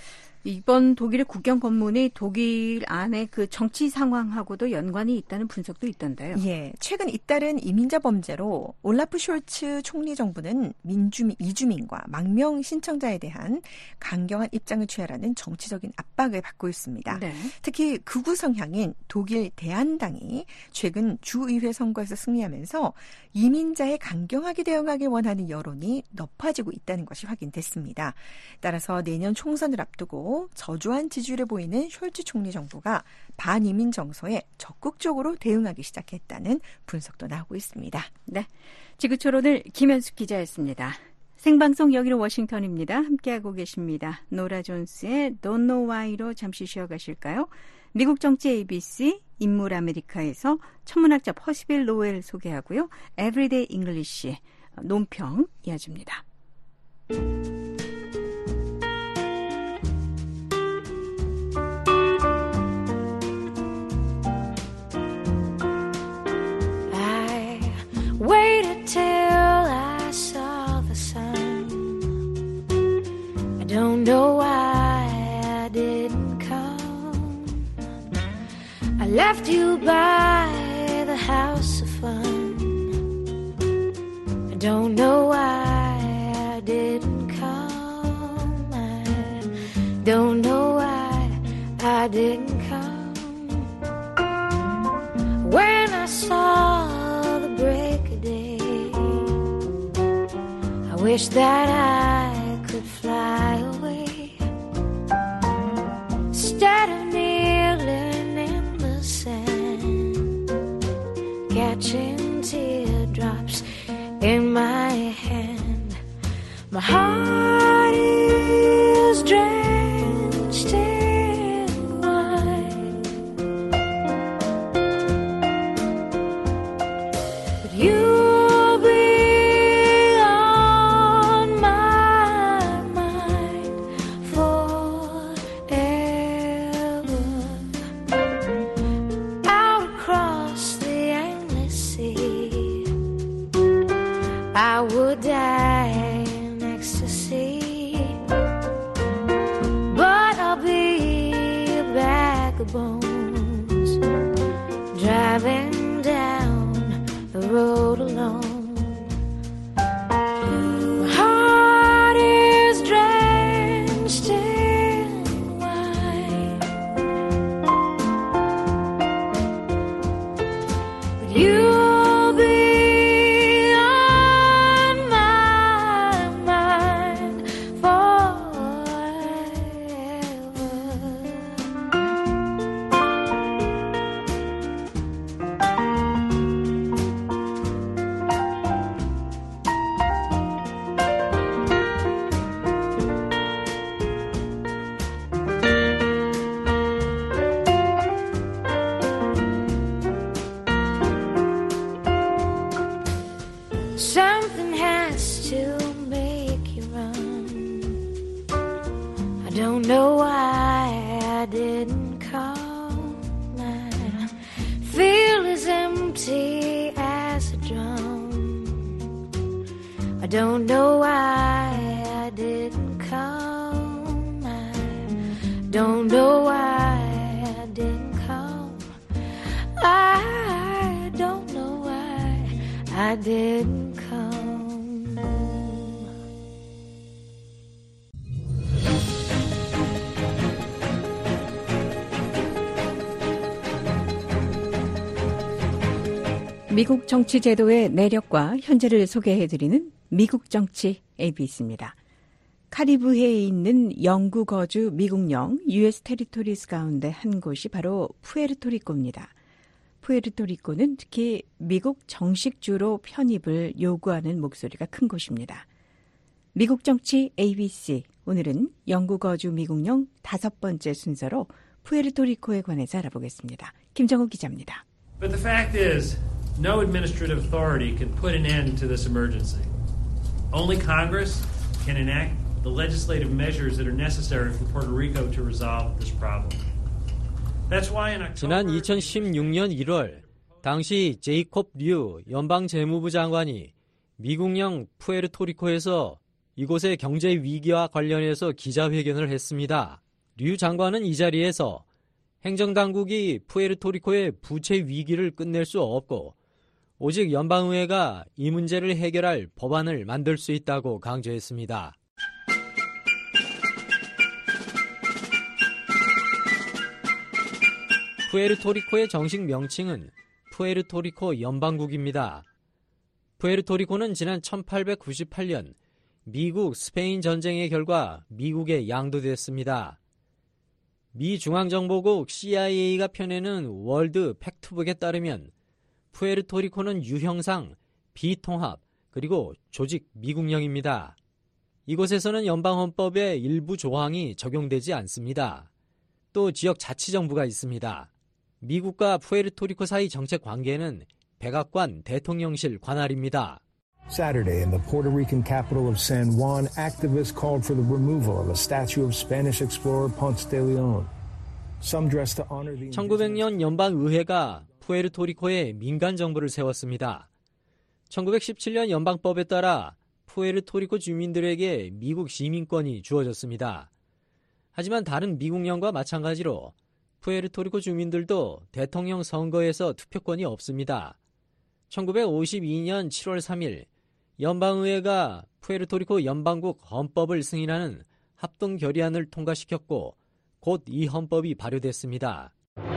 이번 독일의 국경 검문이 독일 안의 그 정치 상황하고도 연관이 있다는 분석도 있던데요. 예, 최근 잇따른 이민자 범죄로 올라프 숄츠 총리 정부는 민주민, 이주민과 망명 신청자에 대한 강경한 입장을 취하라는 정치적인 압박을 받고 있습니다. 네. 특히 극우 성향인 독일 대한당이 최근 주의회 선거에서 승리하면서 이민자에 강경하게 대응하길 원하는 여론이 높아지고 있다는 것이 확인됐습니다. 따라서 내년 총선을 앞두고 저조한 지지율을 보이는 숄츠 총리 정부가 반이민 정서에 적극적으로 대응하기 시작했다는 분석도 나오고 있습니다. 네, 지구촌 김현숙 기자였습니다. 생방송 여기는 워싱턴입니다. 함께하고 계십니다. 노라 존스의 Don't Know Why로 잠시 쉬어가실까요? 미국 정치 에이비씨 인물 아메리카에서 천문학자 퍼시빌 로웰 소개하고요. Everyday English 논평 이어집니다. Waited till I saw the sun. I don't know why I didn't come. I left you by the house of fun. I don't know why I didn't come. I don't know why I didn't come. When I saw the break of day, I wish that I could fly away instead of kneeling in the sand, catching teardrops in my hand. My heart is drenched in wine, but you'll be on my mind forever. Out across the endless sea, I would die in ecstasy, but I'll be a bag of bones driving down the road alone. My heart is drenched in wine, but you'll be on my mind forever. don't know why I didn't come. I feel as empty as a drum. I don't know why I didn't come. I don't know why I didn't come. I don't know why I didn't come. 미국 정치 제도의 내력과 현재를 소개해드리는 미국 정치 에이비씨입니다. 카리브해에 있는 영구 거주 미국령 유에스 테리토리스 가운데 한 곳이 바로 푸에르토리코입니다. 푸에르토리코는 특히 미국 정식주로 편입을 요구하는 목소리가 큰 곳입니다. 미국 정치 에이비씨, 오늘은 영구 거주 미국령 다섯 번째 순서로 푸에르토리코에 관해서 알아보겠습니다. 김정우 기자입니다. But the fact is, no administrative authority can put an end to this emergency. Only Congress can enact the legislative measures that are necessary for Puerto Rico to resolve this problem. That's why in October... 지난 이천십육 년 일월 당시 제이콥 류 연방 재무부 장관이 미국령 푸에르토리코에서 이곳의 경제 위기와 관련해서 기자회견을 했습니다. 류 장관은 이 자리에서 행정당국이 푸에르토리코의 부채 위기를 끝낼 수 없고 오직 연방의회가 이 문제를 해결할 법안을 만들 수 있다고 강조했습니다. 푸에르토리코의 정식 명칭은 푸에르토리코 연방국입니다. 푸에르토리코는 지난 천팔백구십팔 년 미국 스페인 전쟁의 결과 미국에 양도됐습니다. 미 중앙정보국 씨아이에이가 펴내는 월드 팩트북에 따르면 푸에르토리코는 유형상 비통합 그리고 조직 미국령입니다. 이곳에서는 연방헌법의 일부 조항이 적용되지 않습니다. 또 지역 자치정부가 있습니다. 미국과 푸에르토리코 사이 정책 관계는 백악관 대통령실 관할입니다. Saturday in the Puerto Rican capital of San Juan, activists called for the removal of a statue of Spanish explorer Ponce de Leon. Some dressed to honor the 천구백 년 연방의회가 푸에르토리코에 민간정부를 세웠습니다. 천구백십칠 년 연방법에 따라 푸에르토리코 주민들에게 미국 시민권이 주어졌습니다. 하지만 다른 미국령과 마찬가지로 푸에르토리코 주민들도 대통령 선거에서 투표권이 없습니다. 천구백오십이 년 칠월 삼 일 연방의회가 푸에르토리코 연방국 헌법을 승인하는 합동 결의안을 통과시켰고 곧 이 헌법이 발효됐습니다.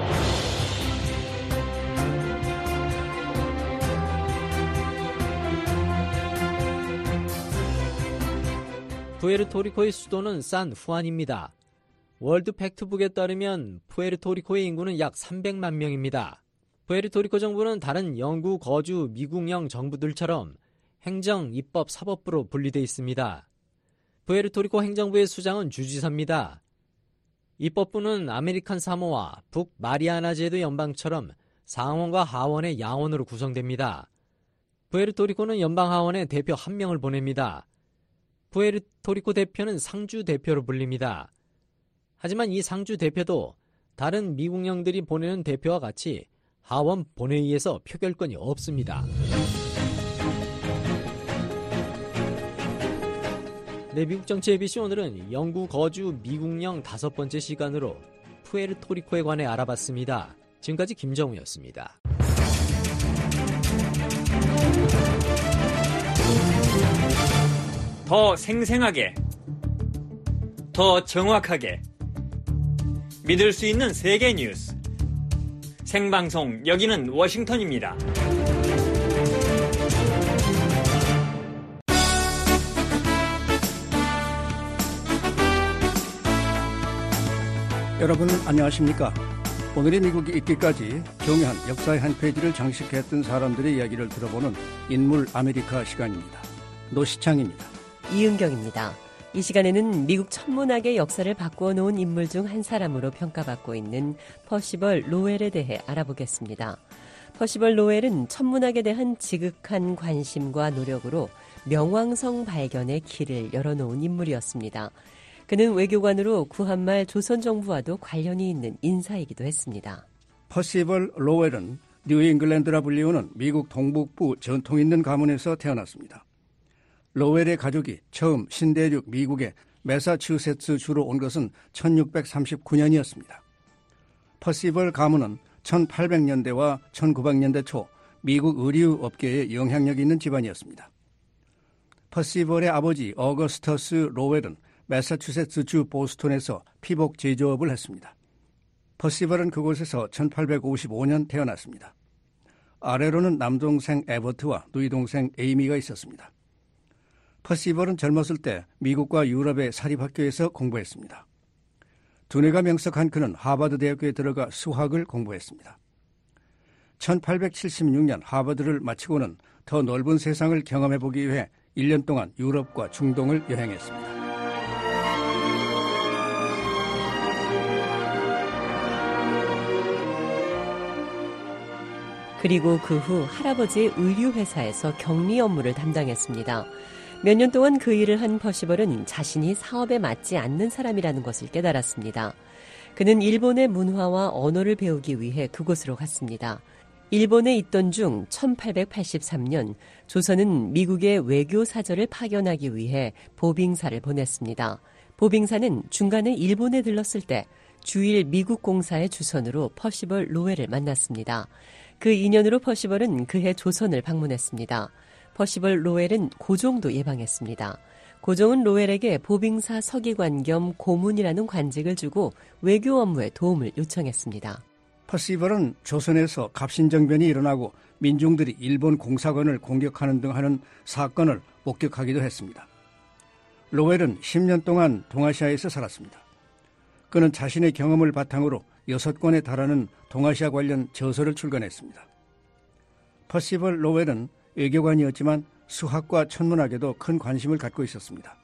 푸에르토리코의 수도는 산 후안입니다. 월드 팩트북에 따르면 푸에르토리코의 인구는 약 삼백만 명입니다. 푸에르토리코 정부는 다른 영구 거주 미국령 정부들처럼 행정, 입법, 사법부로 분리되어 있습니다. 푸에르토리코 행정부의 수장은 주지사입니다. 입법부는 아메리칸 사모아, 북 마리아나 제도 연방처럼 상원과 하원의 양원으로 구성됩니다. 푸에르토리코는 연방 하원에 대표 한 명을 보냅니다. 푸에르토리코 대표는 상주 대표로 불립니다. 하지만 이 상주 대표도 다른 미국령들이 보내는 대표와 같이 하원 본회의에서 표결권이 없습니다. 네, 미국 정치 에이비씨 오늘은 영구 거주 미국령 다섯 번째 시간으로 푸에르토리코에 관해 알아봤습니다. 지금까지 김정우였습니다. 더 생생하게, 더 정확하게 믿을 수 있는 세계 뉴스. 생방송 여기는 워싱턴입니다. 여러분 안녕하십니까? 오늘의 미국이 있기까지 중요한 역사의 한 페이지를 장식했던 사람들의 이야기를 들어보는 인물 아메리카 시간입니다. 노시창입니다. 이은경입니다. 이 시간에는 미국 천문학의 역사를 바꾸어 놓은 인물 중 한 사람으로 평가받고 있는 퍼시벌 로웰에 대해 알아보겠습니다. 퍼시벌 로웰은 천문학에 대한 지극한 관심과 노력으로 명왕성 발견의 길을 열어놓은 인물이었습니다. 그는 외교관으로 구한말 조선 정부와도 관련이 있는 인사이기도 했습니다. 퍼시벌 로웰은 뉴잉글랜드라 불리우는 미국 동북부 전통 있는 가문에서 태어났습니다. 로웰의 가족이 처음 신대륙 미국의 매사추세츠 주로 온 것은 천육백삼십구 년이었습니다. 퍼시벌 가문은 천팔백 년대와 천구백 년대 초 미국 의류 업계에 영향력 있는 집안이었습니다. 퍼시벌의 아버지 어거스터스 로웰은 매사추세츠주 보스턴에서 피복 제조업을 했습니다. 퍼시벌은 그곳에서 천팔백오십오 년 태어났습니다. 아래로는 남동생 에버트와 누이동생 에이미가 있었습니다. 퍼시벌은 젊었을 때 미국과 유럽의 사립학교에서 공부했습니다. 두뇌가 명석한 그는 하버드 대학교에 들어가 수학을 공부했습니다. 천팔백칠십육 년 하버드를 마치고는 더 넓은 세상을 경험해보기 위해 일 년 동안 유럽과 중동을 여행했습니다. 그리고 그 후 할아버지의 의류회사에서 격리 업무를 담당했습니다. 몇 년 동안 그 일을 한 퍼시벌은 자신이 사업에 맞지 않는 사람이라는 것을 깨달았습니다. 그는 일본의 문화와 언어를 배우기 위해 그곳으로 갔습니다. 일본에 있던 중 천팔백팔십삼 년 조선은 미국의 외교 사절을 파견하기 위해 보빙사를 보냈습니다. 보빙사는 중간에 일본에 들렀을 때 주일 미국 공사의 주선으로 퍼시벌 로웰을 만났습니다. 그 인연으로 퍼시벌은 그해 조선을 방문했습니다. 퍼시벌 로웰은 고종도 예방했습니다. 고종은 로웰에게 보빙사 서기관 겸 고문이라는 관직을 주고 외교 업무에 도움을 요청했습니다. 퍼시벌은 조선에서 갑신정변이 일어나고 민중들이 일본 공사관을 공격하는 등 하는 사건을 목격하기도 했습니다. 로웰은 십 년 동안 동아시아에서 살았습니다. 그는 자신의 경험을 바탕으로 여섯 권에 달하는 동아시아 관련 저서를 출간했습니다. 퍼시벌 로웰은 외교관이었지만 수학과 천문학에도 큰 관심을 갖고 있었습니다.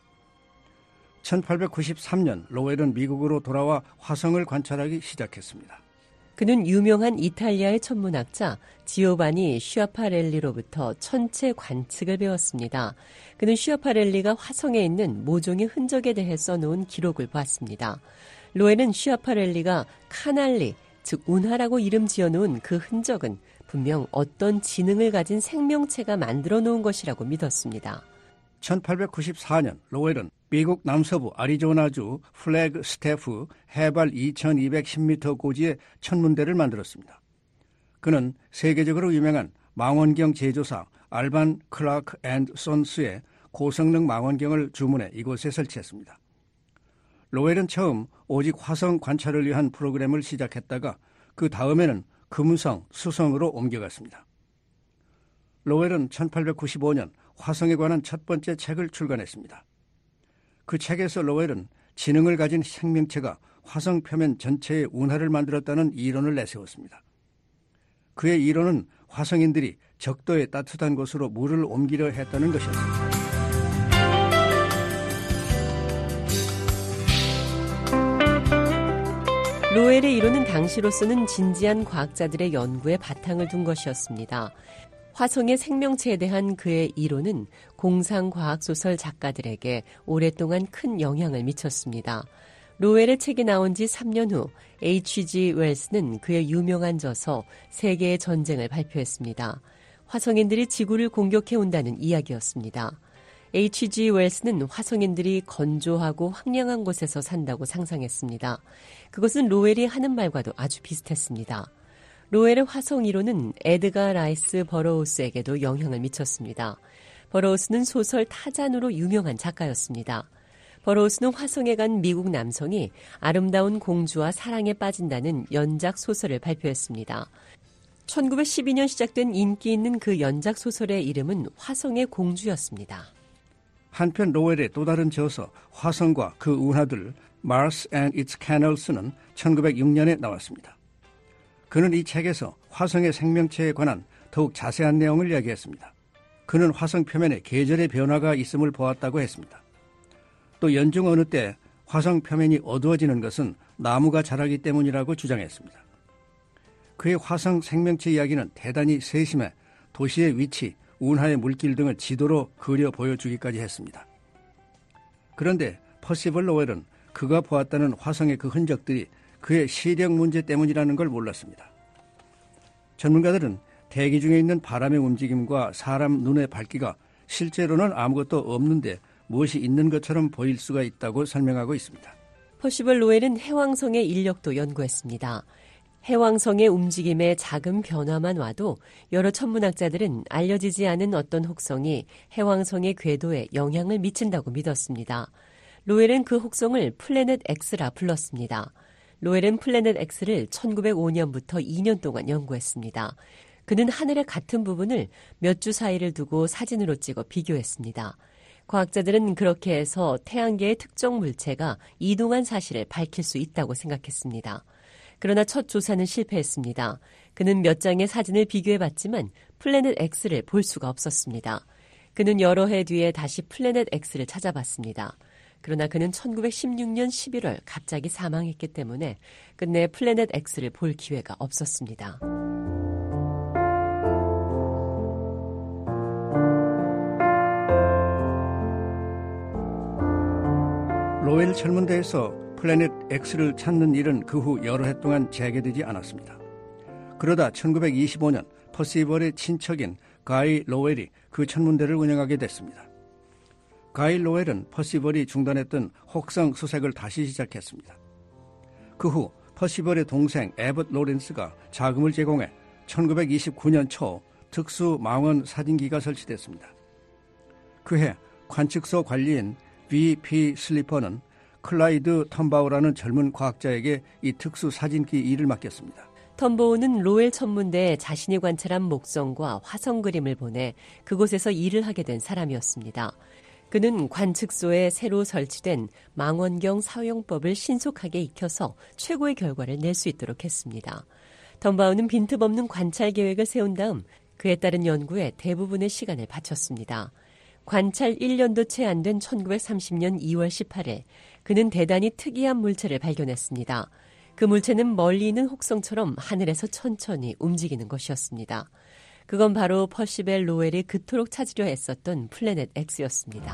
천팔백구십삼 년 로웰은 미국으로 돌아와 화성을 관찰하기 시작했습니다. 그는 유명한 이탈리아의 천문학자 지오바니 슈아파렐리로부터 천체 관측을 배웠습니다. 그는 슈아파렐리가 화성에 있는 모종의 흔적에 대해 써놓은 기록을 봤습니다. 로웰은 슈아파렐리가 카날리, 즉 운하라고 이름 지어놓은 그 흔적은 분명 어떤 지능을 가진 생명체가 만들어 놓은 것이라고 믿었습니다. 천팔백구십사 년 로웰은 미국 남서부 아리조나주 플래그 스태프 해발 이천이백십 미터 고지의 천문대를 만들었습니다. 그는 세계적으로 유명한 망원경 제조사 알반 클라크 앤드 손스의 고성능 망원경을 주문해 이곳에 설치했습니다. 로웰은 처음 오직 화성 관찰을 위한 프로그램을 시작했다가 그 다음에는 금성, 수성으로 옮겨갔습니다. 로웰은 천팔백구십오 년 화성에 관한 첫 번째 책을 출간했습니다. 그 책에서 로웰은 지능을 가진 생명체가 화성 표면 전체의 운하를 만들었다는 이론을 내세웠습니다. 그의 이론은 화성인들이 적도의 따뜻한 곳으로 물을 옮기려 했다는 것이었습니다. 로웰의 이론은 당시로서는 진지한 과학자들의 연구에 바탕을 둔 것이었습니다. 화성의 생명체에 대한 그의 이론은 공상과학소설 작가들에게 오랫동안 큰 영향을 미쳤습니다. 로웰의 책이 나온 지 삼 년 후 에이치 지 웰스는 그의 유명한 저서 세계의 전쟁을 발표했습니다. 화성인들이 지구를 공격해온다는 이야기였습니다. 에이치 지 웰스는 화성인들이 건조하고 황량한 곳에서 산다고 상상했습니다. 그것은 로웰이 하는 말과도 아주 비슷했습니다. 로웰의 화성 이론은 에드가 라이스 버러우스에게도 영향을 미쳤습니다. 버러우스는 소설 타잔으로 유명한 작가였습니다. 버러우스는 화성에 간 미국 남성이 아름다운 공주와 사랑에 빠진다는 연작 소설을 발표했습니다. 천구백십이 년 시작된 인기 있는 그 연작 소설의 이름은 화성의 공주였습니다. 한편 로웰의 또 다른 저서 화성과 그 운하들 Mars and its Canals는 천구백육 년에 나왔습니다. 그는 이 책에서 화성의 생명체에 관한 더욱 자세한 내용을 이야기했습니다. 그는 화성 표면에 계절의 변화가 있음을 보았다고 했습니다. 또 연중 어느 때 화성 표면이 어두워지는 것은 나무가 자라기 때문이라고 주장했습니다. 그의 화성 생명체 이야기는 대단히 세심해 도시의 위치, 운하의 물길 등을 지도로 그려 보여주기까지 했습니다. 그런데 퍼시벌 로웰은 그가 보았다는 화성의 그 흔적들이 그의 시력 문제 때문이라는 걸 몰랐습니다. 전문가들은 대기 중에 있는 바람의 움직임과 사람 눈의 밝기가 실제로는 아무것도 없는데 무엇이 있는 것처럼 보일 수가 있다고 설명하고 있습니다. 퍼시벌 로웰은 해왕성의 인력도 연구했습니다. 해왕성의 움직임에 작은 변화만 와도 여러 천문학자들은 알려지지 않은 어떤 혹성이 해왕성의 궤도에 영향을 미친다고 믿었습니다. 로웰은 그 혹성을 플래닛 X라 불렀습니다. 로웰은 플래닛 X를 천구백오 년부터 이 년 동안 연구했습니다. 그는 하늘의 같은 부분을 몇 주 사이를 두고 사진으로 찍어 비교했습니다. 과학자들은 그렇게 해서 태양계의 특정 물체가 이동한 사실을 밝힐 수 있다고 생각했습니다. 그러나 첫 조사는 실패했습니다. 그는 몇 장의 사진을 비교해봤지만 플래닛 X를 볼 수가 없었습니다. 그는 여러 해 뒤에 다시 플래닛 X를 찾아봤습니다. 그러나 그는 천구백십육 년 십일월 갑자기 사망했기 때문에 끝내 플래닛 X를 볼 기회가 없었습니다. 로웰 천문대에서 플래닛 X를 찾는 일은 그 후 여러 해 동안 재개되지 않았습니다. 그러다 천구백이십오 년 퍼시벌의 친척인 가이 로웰이 그 천문대를 운영하게 됐습니다. 가이 로웰은 퍼시벌이 중단했던 혹성 수색을 다시 시작했습니다. 그 후 퍼시벌의 동생 에벗 로렌스가 자금을 제공해 천구백이십구 년 초 특수 망원 사진기가 설치됐습니다. 그해 관측소 관리인 비 피 슬리퍼는 클라이드 텀바우라는 젊은 과학자에게 이 특수 사진기 일을 맡겼습니다. 텀보우는 로웰 천문대에 자신이 관찰한 목성과 화성 그림을 보내 그곳에서 일을 하게 된 사람이었습니다. 그는 관측소에 새로 설치된 망원경 사용법을 신속하게 익혀서 최고의 결과를 낼 수 있도록 했습니다. 텀바우는 빈틈없는 관찰 계획을 세운 다음 그에 따른 연구에 대부분의 시간을 바쳤습니다. 관찰 일 년도 채 안 된 천구백삼십 년 이월 십팔일 그는 대단히 특이한 물체를 발견했습니다. 그 물체는 멀리 있는 혹성처럼 하늘에서 천천히 움직이는 것이었습니다. 그건 바로 퍼시벌 로웰이 그토록 찾으려 애썼던 플래닛 X였습니다.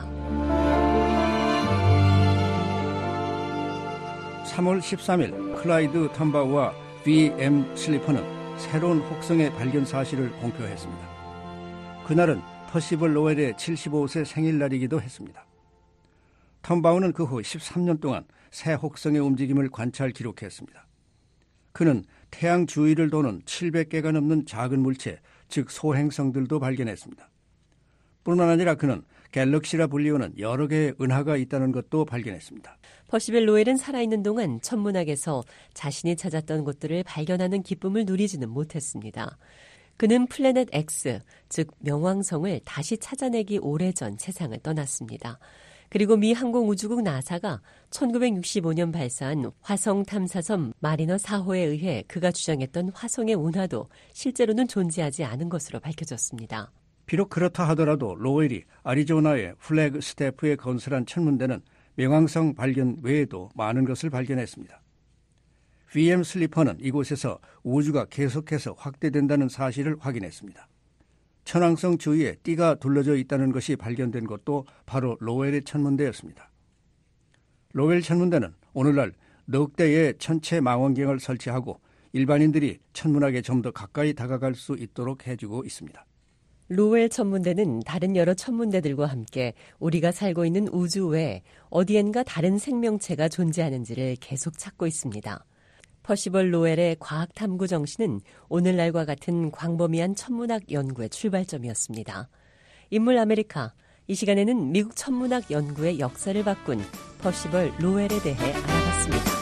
삼월 십삼일 클라이드 텀바우와 비 엠 슬리퍼는 새로운 혹성의 발견 사실을 공표했습니다. 그날은 퍼시벌 로웰의 칠십오 세 생일날이기도 했습니다. 텀바우는 그 후 십삼 년 동안 새 혹성의 움직임을 관찰 기록했습니다. 그는 태양 주위를 도는 칠백 개가 넘는 작은 물체, 즉 소행성들도 발견했습니다. 뿐만 아니라 그는 갤럭시라 불리우는 여러 개의 은하가 있다는 것도 발견했습니다. 퍼시벌 로웰은 살아있는 동안 천문학에서 자신이 찾았던 것들을 발견하는 기쁨을 누리지는 못했습니다. 그는 플래닛 X, 즉 명왕성을 다시 찾아내기 오래전 세상을 떠났습니다. 그리고 미 항공우주국 나사가 천구백육십오 년 발사한 화성 탐사선 마리너 사 호에 의해 그가 주장했던 화성의 운하도 실제로는 존재하지 않은 것으로 밝혀졌습니다. 비록 그렇다 하더라도 로웰이 애리조나의 플래그 스태프에 건설한 천문대는 명왕성 발견 외에도 많은 것을 발견했습니다. 비 엠 슬리퍼는 이곳에서 우주가 계속해서 확대된다는 사실을 확인했습니다. 천왕성 주위에 띠가 둘러져 있다는 것이 발견된 것도 바로 로웰의 천문대였습니다. 로웰 천문대는 오늘날 넉 대의 천체 망원경을 설치하고 일반인들이 천문학에 좀 더 가까이 다가갈 수 있도록 해주고 있습니다. 로웰 천문대는 다른 여러 천문대들과 함께 우리가 살고 있는 우주 외에 어디엔가 다른 생명체가 존재하는지를 계속 찾고 있습니다. 퍼시벌 로웰의 과학 탐구 정신은 오늘날과 같은 광범위한 천문학 연구의 출발점이었습니다. 인물 아메리카, 이 시간에는 미국 천문학 연구의 역사를 바꾼 퍼시벌 로웰에 대해 알아봤습니다.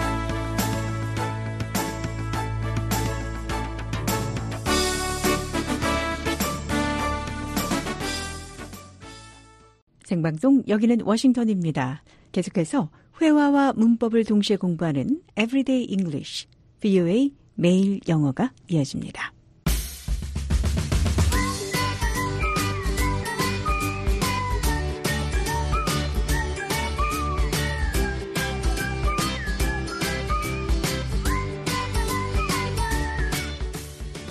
생방송 여기는 워싱턴입니다. 계속해서 회화와 문법을 동시에 공부하는 Everyday English, 브이오에이 매일 영어가 이어집니다.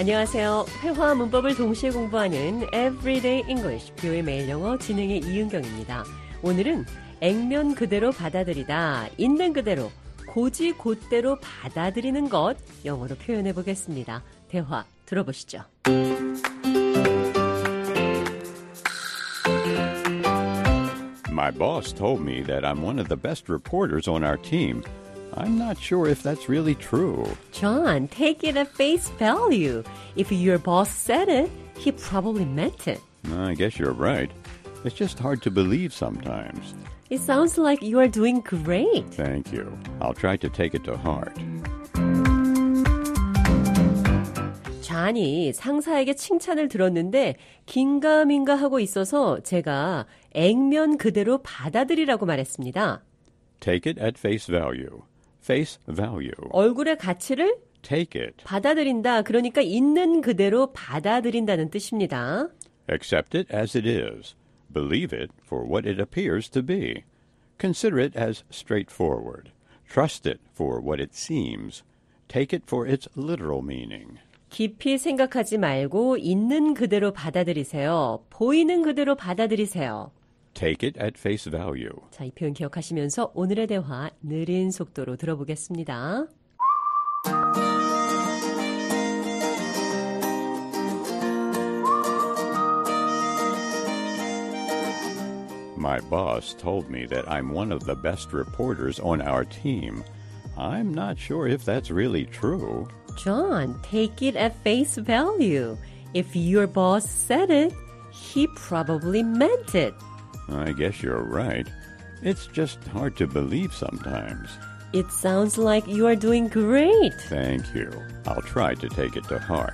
안녕하세요. 회화와 문법을 동시에 공부하는 Everyday English, 비오의 매일 영어 진행의 이은경입니다. 오늘은 액면 그대로 받아들이다, 있는 그대로, 고지곧대로 받아들이는 것, 영어로 표현해 보겠습니다. 대화 들어보시죠. My boss told me that I'm one of the best reporters on our team. I'm not sure if that's really true. John, take it at face value. If your boss said it, he probably meant it. I guess you're right. It's just hard to believe sometimes. It sounds like you are doing great. Thank you. I'll try to take it to heart. 존이 상사에게 칭찬을 들었는데 긴가민가 하고 있어서 제가 액면 그대로 받아들이라고 말했습니다. Take it at face value. Face value. 얼굴의 가치를 Take it. 받아들인다. 그러니까 있는 그대로 받아들인다는 뜻입니다. Accept it as it is. Believe it for what it appears to be. Consider it as straightforward. Trust it for what it seems. Take it for its literal meaning. 깊이 생각하지 말고 있는 그대로 받아들이세요. 보이는 그대로 받아들이세요. Take it at face value. 자, 이 표현 기억하시면서 오늘의 대화 느린 속도로 들어보겠습니다. My boss told me that I'm one of the best reporters on our team. I'm not sure if that's really true. John, take it at face value. If your boss said it, he probably meant it. I guess you're right. It's just hard to believe sometimes. It sounds like you are doing great. Thank you. I'll try to take it to heart.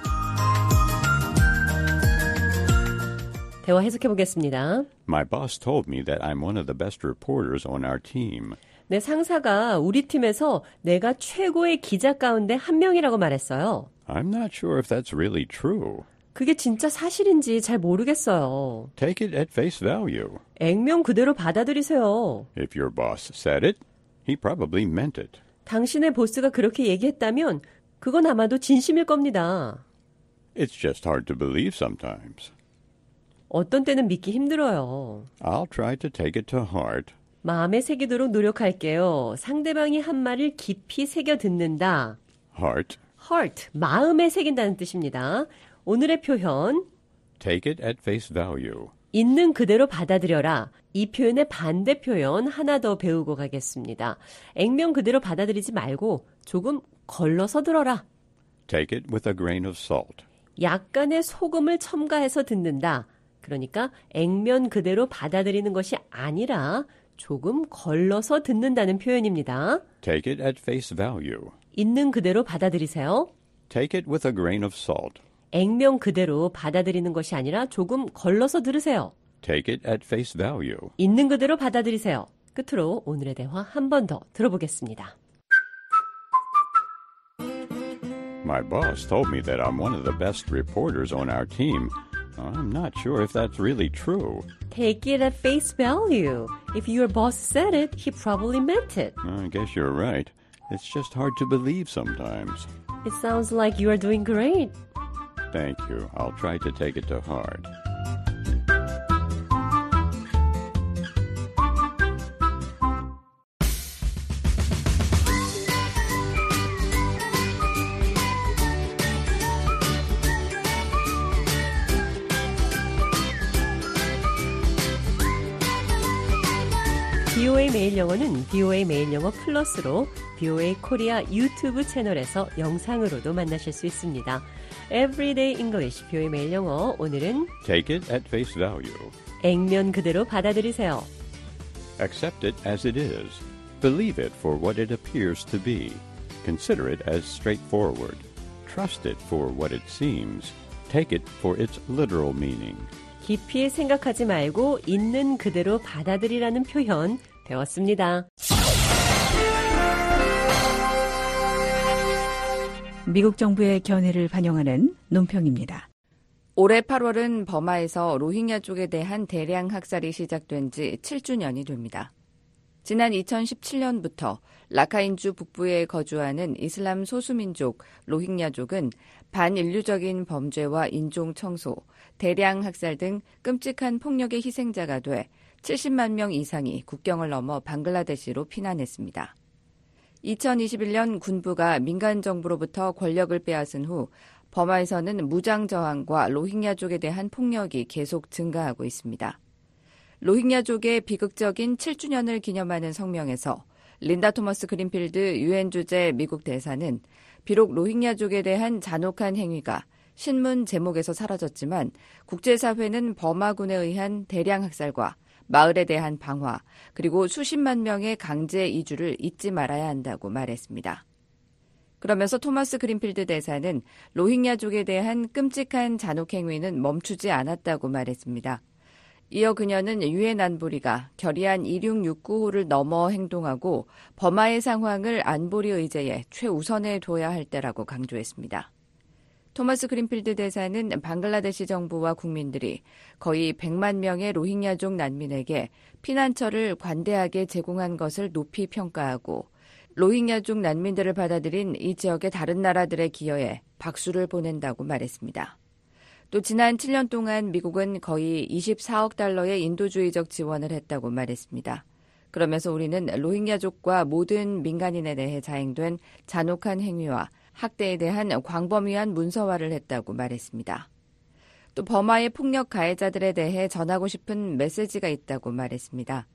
대화 해석해 보겠습니다. My boss told me that I'm one of the best reporters on our team. 내 상사가 우리 팀에서 내가 최고의 기자 가운데 한 명이라고 말했어요. I'm not sure if that's really true. 그게 진짜 사실인지 잘 모르겠어요. Take it at face value. 액면 그대로 받아들이세요. If your boss said it, he probably meant it. 당신의 보스가 그렇게 얘기했다면 그건 아마도 진심일 겁니다. It's just hard to believe sometimes. 어떤 때는 믿기 힘들어요. I'll try to take it to heart. 마음에 새기도록 노력할게요. 상대방이 한 말을 깊이 새겨 듣는다. Heart. Heart, 마음에 새긴다는 뜻입니다. 오늘의 표현 Take it at face value. 있는 그대로 받아들여라. 이 표현의 반대 표현 하나 더 배우고 가겠습니다. 액면 그대로 받아들이지 말고 조금 걸러서 들어라. Take it with a grain of salt. 약간의 소금을 첨가해서 듣는다. 그러니까 액면 그대로 받아들이는 것이 아니라 조금 걸러서 듣는다는 표현입니다. Take it at face value. 있는 그대로 받아들이세요. Take it with a grain of salt. 액면 그대로 받아들이는 것이 아니라 조금 걸러서 들으세요. Take it at face value. 있는 그대로 받아들이세요. 끝으로 오늘의 대화 한 번 더 들어보겠습니다. My boss told me that I'm one of the best reporters on our team. I'm not sure if that's really true. Take it at face value. If your boss said it, he probably meant it. I guess you're right. It's just hard to believe sometimes. It sounds like you are doing great. Thank you. I'll try to take it to heart. 비오에이 매일 영어는 비오에이 매일 영어 플러스로 비오에이 코리아 유튜브 채널에서 영상으로도 만나실 수 있습니다. Everyday English, 비오에이 매일 영어. 오늘은 Take it at face value. 액면 그대로 받아들이세요. Accept it as it is. Believe it for what it appears to be. Consider it as straightforward. Trust it for what it seems. Take it for its literal meaning. 깊이 생각하지 말고 있는 그대로 받아들이라는 표현 배웠습니다. 미국 정부의 견해를 반영하는 논평입니다. 올해 팔월은 버마에서 로힝야 쪽에 대한 대량 학살이 시작된 지 칠 주년이 됩니다. 지난 이천십칠 년부터 라카인주 북부에 거주하는 이슬람 소수민족 로힝야족은 반인류적인 범죄와 인종 청소, 대량 학살 등 끔찍한 폭력의 희생자가 돼 칠십만 명 이상이 국경을 넘어 방글라데시로 피난했습니다. 이천이십일 년 군부가 민간 정부로부터 권력을 빼앗은 후 버마에서는 무장 저항과 로힝야족에 대한 폭력이 계속 증가하고 있습니다. 로힝야족의 비극적인 칠 주년을 기념하는 성명에서 린다 토머스 그린필드 유엔 주재 미국 대사는 비록 로힝야족에 대한 잔혹한 행위가 신문 제목에서 사라졌지만 국제사회는 버마군에 의한 대량 학살과 마을에 대한 방화, 그리고 수십만 명의 강제 이주를 잊지 말아야 한다고 말했습니다. 그러면서 토머스 그린필드 대사는 로힝야족에 대한 끔찍한 잔혹 행위는 멈추지 않았다고 말했습니다. 이어 그녀는 유엔 안보리가 결의안 이육육구 호를 넘어 행동하고 버마의 상황을 안보리 의제에 최우선에 둬야 할 때라고 강조했습니다. 토머스 그린필드 대사는 방글라데시 정부와 국민들이 거의 백만 명의 로힝야족 난민에게 피난처를 관대하게 제공한 것을 높이 평가하고 로힝야족 난민들을 받아들인 이 지역의 다른 나라들의 기여에 박수를 보낸다고 말했습니다. 또 지난 칠 년 동안 미국은 거의 이십사억 달러의 인도주의적 지원을 했다고 말했습니다. 그러면서 우리는 로힝야족과 모든 민간인에 대해 자행된 잔혹한 행위와 학대에 대한 광범위한 문서화를 했다고 말했습니다. 또 버마의 폭력 가해자들에 대해 전하고 싶은 메시지가 있다고 말했습니다.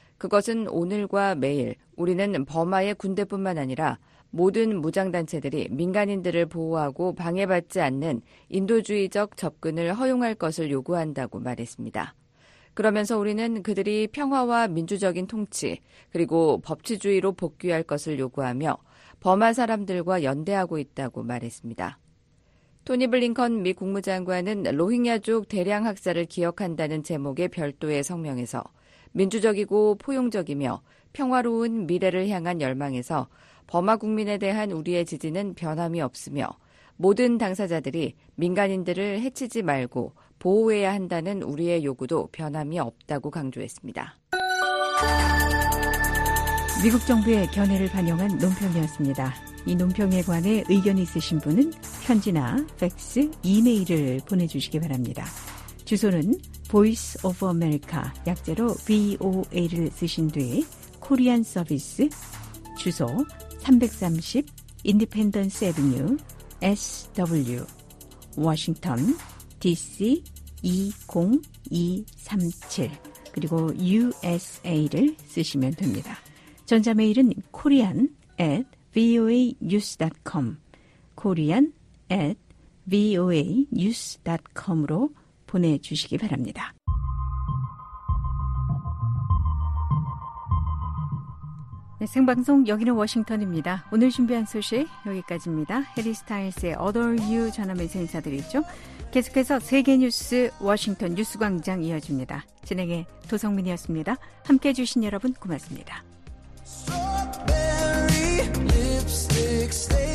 그것은 오늘과 매일 우리는 버마의 군대뿐만 아니라 모든 무장단체들이 민간인들을 보호하고 방해받지 않는 인도주의적 접근을 허용할 것을 요구한다고 말했습니다. 그러면서 우리는 그들이 평화와 민주적인 통치 그리고 법치주의로 복귀할 것을 요구하며 버마 사람들과 연대하고 있다고 말했습니다. 토니 블링컨 미 국무장관은 로힝야족 대량 학살을 기억한다는 제목의 별도의 성명에서 민주적이고 포용적이며 평화로운 미래를 향한 열망에서 버마 국민에 대한 우리의 지지는 변함이 없으며 모든 당사자들이 민간인들을 해치지 말고 보호해야 한다는 우리의 요구도 변함이 없다고 강조했습니다. 미국 정부의 견해를 반영한 논평이었습니다. 이 논평에 관해 의견이 있으신 분은 편지나 팩스, 이메일을 보내주시기 바랍니다. 주소는 Voice of America, 약제로 브이오에이를 쓰신 뒤 코리안 서비스, 주소 삼백삼십 인디펜던스 애비뉴 에스더블유, 워싱턴, 디씨 이공이삼칠, 그리고 유에스에이를 쓰시면 됩니다. 전자메일은 korean at voanews dot com, korean at voanews dot com으로 보내주시기 바랍니다. 네, 생방송 여기는 워싱턴입니다. 오늘 준비한 소식 여기까지입니다. 해리 스타일스의 Other You 전하면서 인사드리죠. 계속해서 세계뉴스 워싱턴 뉴스광장 이어집니다. 진행의 도성민이었습니다. 함께해 주신 여러분 고맙습니다. Strawberry lipstick, stay